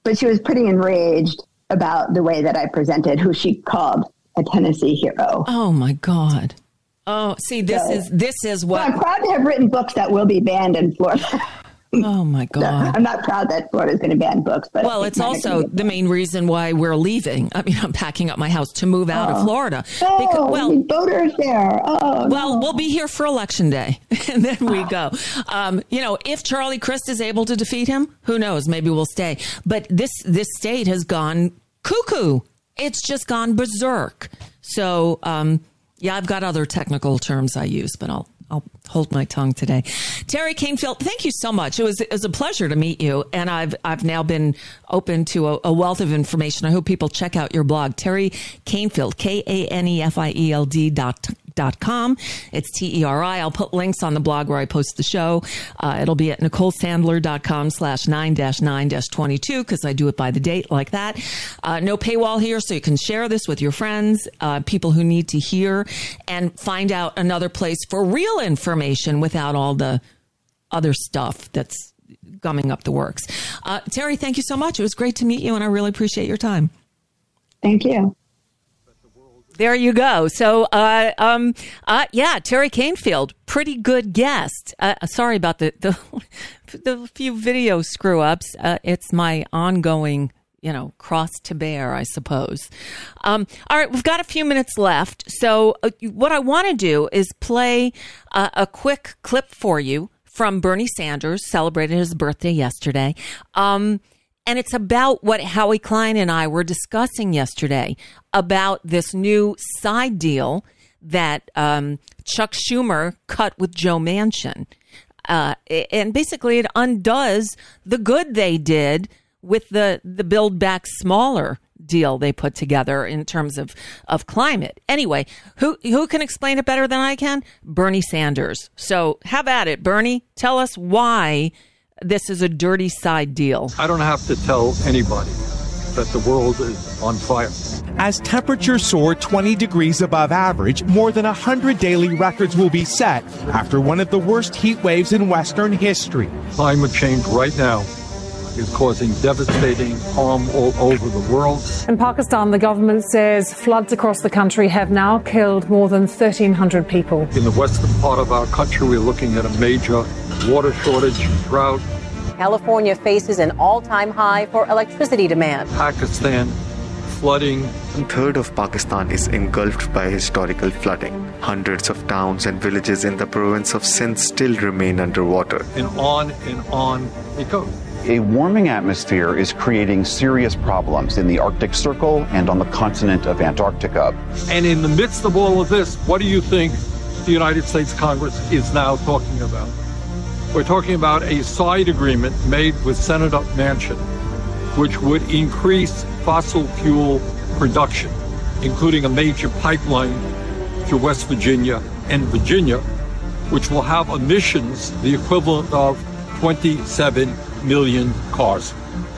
but she was pretty enraged about the way that I presented who she called a Tennessee hero. Oh my God. Oh, see, this so, is this is what so I'm proud to have written books that will be banned in Florida. Oh my God. So I'm not proud that Florida is going to ban books, but well, it's also the main reason why we're leaving. I mean, I'm packing up my house to move out oh. of Florida. Oh, because, well, voters there. Oh, well, no. we'll be here for election day, and then we go. Um, you know, if Charlie Crist is able to defeat him, who knows? Maybe we'll stay. But this this state has gone cuckoo. It's just gone berserk. So, um, yeah, I've got other technical terms I use, but I'll. I'll hold my tongue today. Terry Canfield, thank you so much. It was it was a pleasure to meet you, and I've I've now been open to a, a wealth of information. I hope people check out your blog, Terry Canfield, K A N E F I E L D dot dot com. It's T E R I. I'll put links on the blog where I post the show. Uh, it'll be at Nicole Sandler dot com slash nine dash nine dash twenty-two because I do it by the date like that. Uh, no paywall here, so you can share this with your friends, uh, people who need to hear, and find out another place for real information without all the other stuff that's gumming up the works. Uh, Terry, thank you so much. It was great to meet you, and I really appreciate your time. Thank you. There you go. So, uh, um, uh, yeah, Terry Canfield, pretty good guest. Uh, sorry about the, the, the few video screw ups. Uh, it's my ongoing, you know, cross to bear, I suppose. Um, all right, we've got a few minutes left. So uh, what I want to do is play uh, a quick clip for you from Bernie Sanders, celebrated his birthday yesterday. Um, And it's about what Howie Klein and I were discussing yesterday about this new side deal that um, Chuck Schumer cut with Joe Manchin. Uh, and basically it undoes the good they did with the, the Build Back Smaller deal they put together in terms of, of climate. Anyway, who who can explain it better than I can? Bernie Sanders. So have at it, Bernie. Tell us why this is a dirty side deal. I don't have to tell anybody that the world is on fire. As temperatures soar twenty degrees above average, more than one hundred daily records will be set after one of the worst heat waves in Western history. Climate change right now is causing devastating harm all over the world. In Pakistan, the government says floods across the country have now killed more than thirteen hundred people. In the western part of our country, we're looking at a major water shortage, drought. California faces an all-time high for electricity demand. Pakistan, flooding. A third of Pakistan is engulfed by historical flooding. Hundreds of towns and villages in the province of Sindh still remain underwater. And on and on it goes. A warming atmosphere is creating serious problems in the Arctic Circle and on the continent of Antarctica. And in the midst of all of this, what do you think the United States Congress is now talking about? We're talking about a side agreement made with Senator Manchin, which would increase fossil fuel production, including a major pipeline through West Virginia and Virginia, which will have emissions the equivalent of twenty-seven million cars.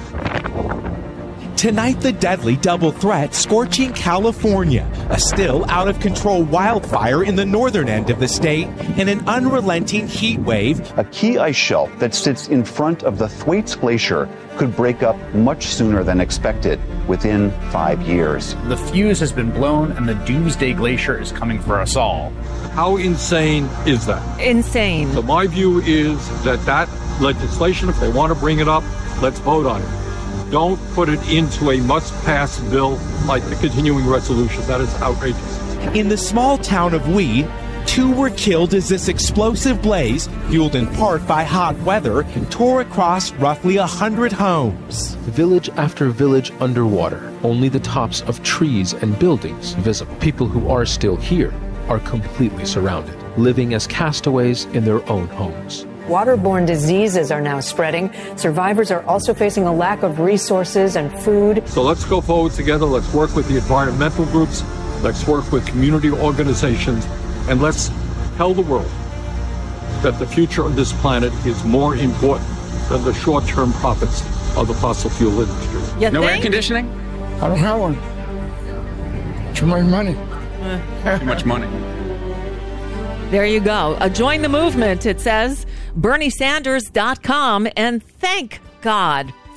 Tonight, the deadly double threat scorching California, a still out-of-control wildfire in the northern end of the state, and an unrelenting heat wave. A key ice shelf that sits in front of the Thwaites Glacier could break up much sooner than expected, within five years. The fuse has been blown, and the Doomsday Glacier is coming for us all. How insane is that? Insane. So my view is that that legislation, if they want to bring it up, let's vote on it. Don't put it into a must-pass bill like the continuing resolution. That is outrageous. In the small town of Weed, two were killed as this explosive blaze, fueled in part by hot weather, tore across roughly a hundred homes. Village after village underwater, only the tops of trees and buildings visible. People who are still here are completely surrounded, living as castaways in their own homes. Waterborne diseases are now spreading. Survivors are also facing a lack of resources and food. So let's go forward together. Let's work with the environmental groups. Let's work with community organizations. And let's tell the world that the future of this planet is more important than the short-term profits of the fossil fuel industry. You no think? air conditioning? I don't have one. Too much money. Too much money. There you go. Uh, join the movement, it says. Bernie Sanders dot com. And thank God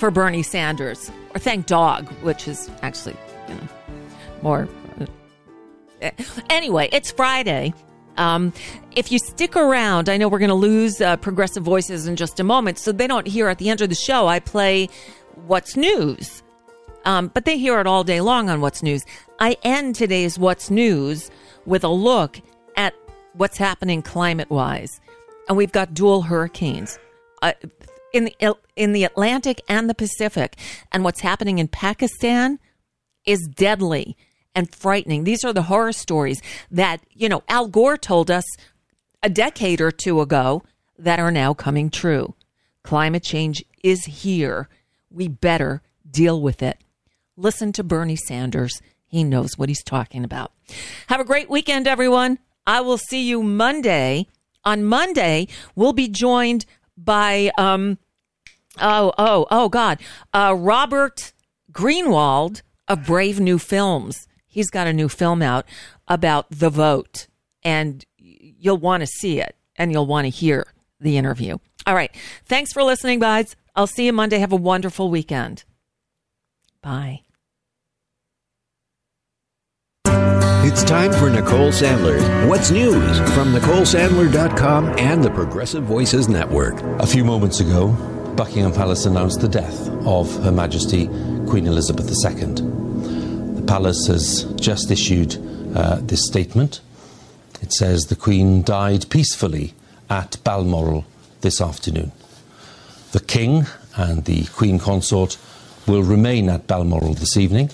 for Bernie Sanders. Or thank dog, which is actually, you know, more. Uh, anyway, it's Friday. Um, if you stick around, I know we're going to lose uh, Progressive Voices in just a moment, so they don't hear at the end of the show. I play What's News, um, but they hear it all day long on What's News. I end today's What's News with a look at what's happening climate-wise, and we've got dual hurricanes uh, in the in the Atlantic and the Pacific, and what's happening in Pakistan is deadly and frightening. These are the horror stories that, you know, Al Gore told us a decade or two ago that are now coming true. Climate change is here. We better deal with it. Listen to Bernie Sanders. He knows what he's talking about. Have a great weekend, everyone. I will see you Monday. On Monday, we'll be joined by, um, oh, oh, oh, God, uh, Robert Greenwald of Brave New Films. He's got a new film out about the vote, and you'll want to see it, and you'll want to hear the interview. All right. Thanks for listening, guys. I'll see you Monday. Have a wonderful weekend. Bye. It's time for Nicole Sandler's What's News from Nicole Sandler dot com and the Progressive Voices Network. A few moments ago, Buckingham Palace announced the death of Her Majesty Queen Elizabeth the Second. The palace has just issued uh, this statement. It says the Queen died peacefully at Balmoral this afternoon. The King and the Queen Consort will remain at Balmoral this evening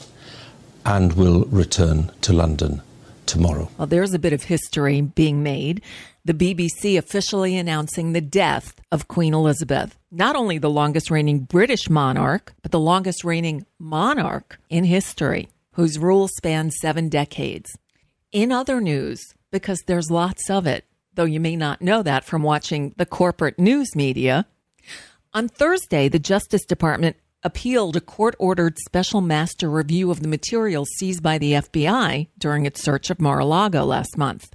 and will return to London tomorrow. Well, there's a bit of history being made. The B B C officially announcing the death of Queen Elizabeth, not only the longest reigning British monarch, but the longest reigning monarch in history, whose rule spanned seven decades. In other news, because there's lots of it, though you may not know that from watching the corporate news media, on Thursday, the Justice Department appealed a court-ordered special master review of the materials seized by the F B I during its search of Mar-a-Lago last month.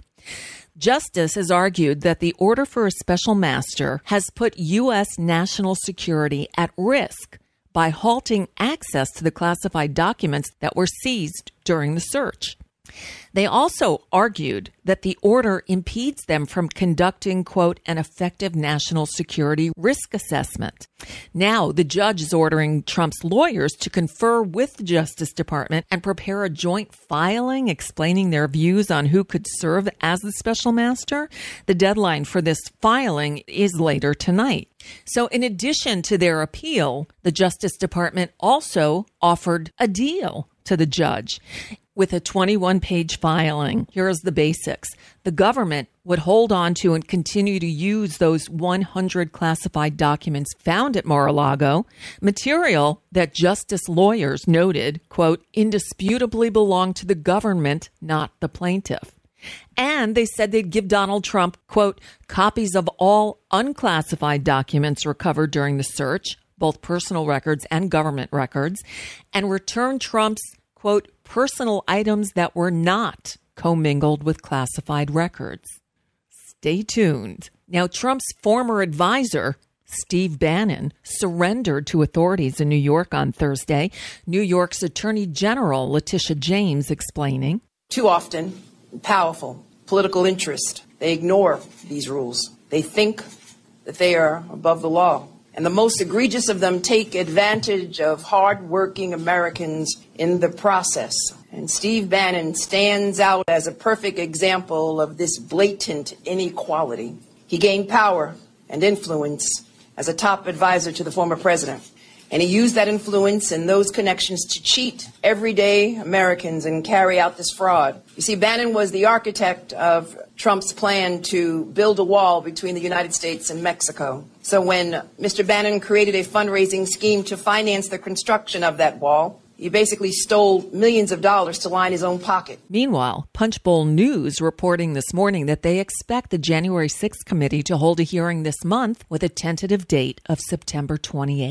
Justice has argued that the order for a special master has put U S national security at risk by halting access to the classified documents that were seized during the search. They also argued that the order impedes them from conducting, quote, an effective national security risk assessment. Now, the judge is ordering Trump's lawyers to confer with the Justice Department and prepare a joint filing explaining their views on who could serve as the special master. The deadline for this filing is later tonight. So in addition to their appeal, the Justice Department also offered a deal to the judge. With a twenty-one page filing, here's the basics. The government would hold on to and continue to use those one hundred classified documents found at Mar-a-Lago, material that justice lawyers noted, quote, indisputably belonged to the government, not the plaintiff. And they said they'd give Donald Trump, quote, copies of all unclassified documents recovered during the search, both personal records and government records, and return Trump's, quote, personal items that were not commingled with classified records. Stay tuned. Now, Trump's former advisor, Steve Bannon, surrendered to authorities in New York on Thursday. New York's Attorney General Letitia James explaining. Too often, powerful political interest, they ignore these rules. They think that they are above the law. And the most egregious of them take advantage of hard-working Americans in the process. And Steve Bannon stands out as a perfect example of this blatant inequality. He gained power and influence as a top advisor to the former president. And he used that influence and those connections to cheat everyday Americans and carry out this fraud. You see, Bannon was the architect of Trump's plan to build a wall between the United States and Mexico. So when Mister Bannon created a fundraising scheme to finance the construction of that wall, he basically stole millions of dollars to line his own pocket. Meanwhile, Punchbowl News reporting this morning that they expect the January sixth committee to hold a hearing this month with a tentative date of September twenty-eighth.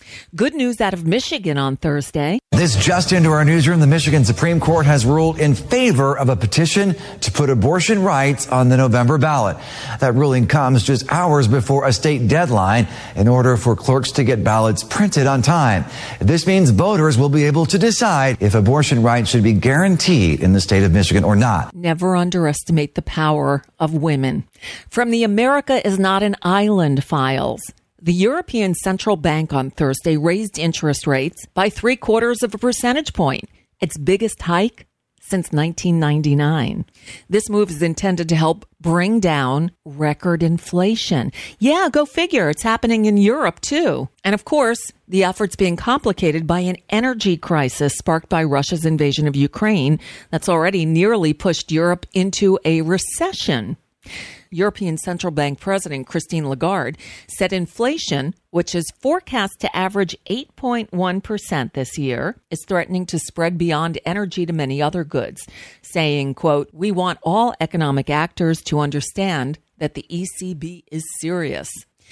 Good news out of Michigan on Thursday. This just into our newsroom. The Michigan Supreme Court has ruled in favor of a petition to put abortion rights on the November ballot. That ruling comes just hours before a state deadline in order for clerks to get ballots printed on time. This means voters will be able to decide if abortion rights should be guaranteed in the state of Michigan or not. Never underestimate the power of women. From the America is Not an Island files. The European Central Bank on Thursday raised interest rates by three quarters of a percentage point, its biggest hike since nineteen ninety-nine. This move is intended to help bring down record inflation. Yeah, go figure. It's happening in Europe, too. And of course, the effort's being complicated by an energy crisis sparked by Russia's invasion of Ukraine that's already nearly pushed Europe into a recession. European Central Bank President Christine Lagarde said inflation, which is forecast to average eight point one percent this year, is threatening to spread beyond energy to many other goods, saying, quote, "We want all economic actors to understand that the E C B is serious."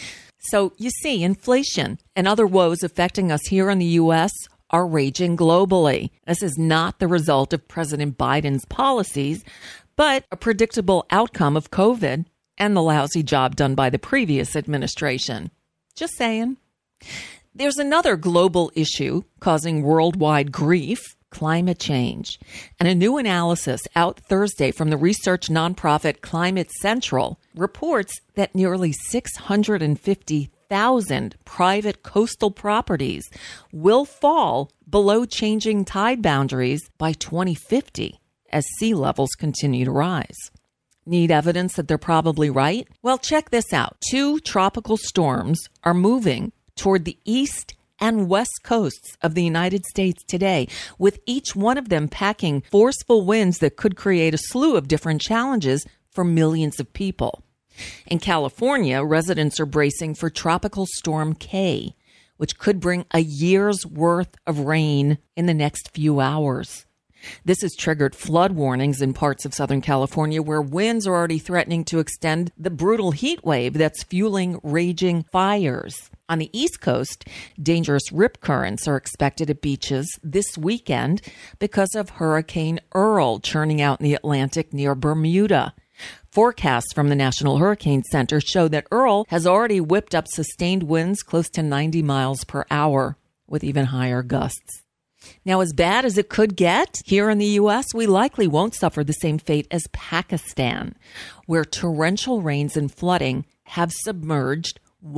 So you see, inflation and other woes affecting us here in the U S are raging globally. This is not the result of President Biden's policies, but a predictable outcome of COVID and the lousy job done by the previous administration. Just saying. There's another global issue causing worldwide grief, climate change. And a new analysis out Thursday from the research nonprofit Climate Central reports that nearly six hundred fifty thousand private coastal properties will fall below changing tide boundaries by twenty fifty. As sea levels continue to rise. Need evidence that they're probably right? Well, check this out. Two tropical storms are moving toward the east and west coasts of the United States today, with each one of them packing forceful winds that could create a slew of different challenges for millions of people. In California, residents are bracing for Tropical Storm K, which could bring a year's worth of rain in the next few hours. This has triggered flood warnings in parts of Southern California where winds are already threatening to extend the brutal heat wave that's fueling raging fires. On the East Coast, dangerous rip currents are expected at beaches this weekend because of Hurricane Earl churning out in the Atlantic near Bermuda. Forecasts from the National Hurricane Center show that Earl has already whipped up sustained winds close to ninety miles per hour, with even higher gusts. Now, as bad as it could get, here in the U S, we likely won't suffer the same fate as Pakistan, where torrential rains and flooding have submerged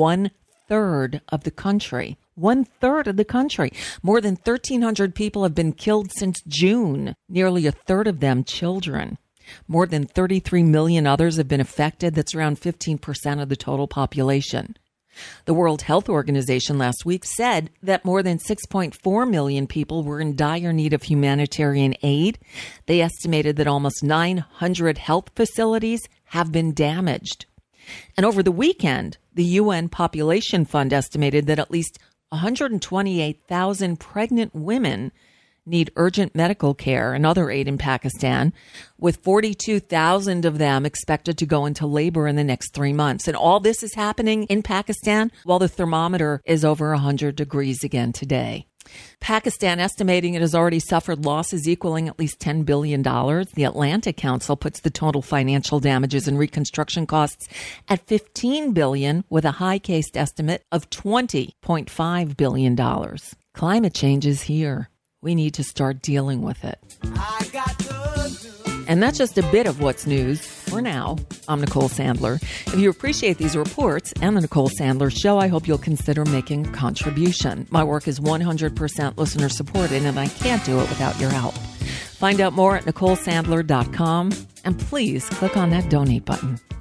one-third of the country. One-third of the country. More than thirteen hundred people have been killed since June, nearly a third of them children. More than thirty-three million others have been affected. That's around fifteen percent of the total population. The World Health Organization last week said that more than six point four million people were in dire need of humanitarian aid. They estimated that almost nine hundred health facilities have been damaged. And over the weekend, the U N Population Fund estimated that at least one hundred twenty-eight thousand pregnant women need urgent medical care and other aid in Pakistan, with forty-two thousand of them expected to go into labor in the next three months. And all this is happening in Pakistan while the thermometer is over one hundred degrees again today. Pakistan estimating it has already suffered losses equaling at least ten billion dollars. The Atlantic Council puts the total financial damages and reconstruction costs at fifteen billion dollars, with a high case estimate of twenty point five billion dollars. Climate change is here. We need to start dealing with it. And that's just a bit of what's news for now. I'm Nicole Sandler. If you appreciate these reports and the Nicole Sandler Show, I hope you'll consider making a contribution. My work is one hundred percent listener supported, and I can't do it without your help. Find out more at nicole sandler dot com, and please click on that donate button.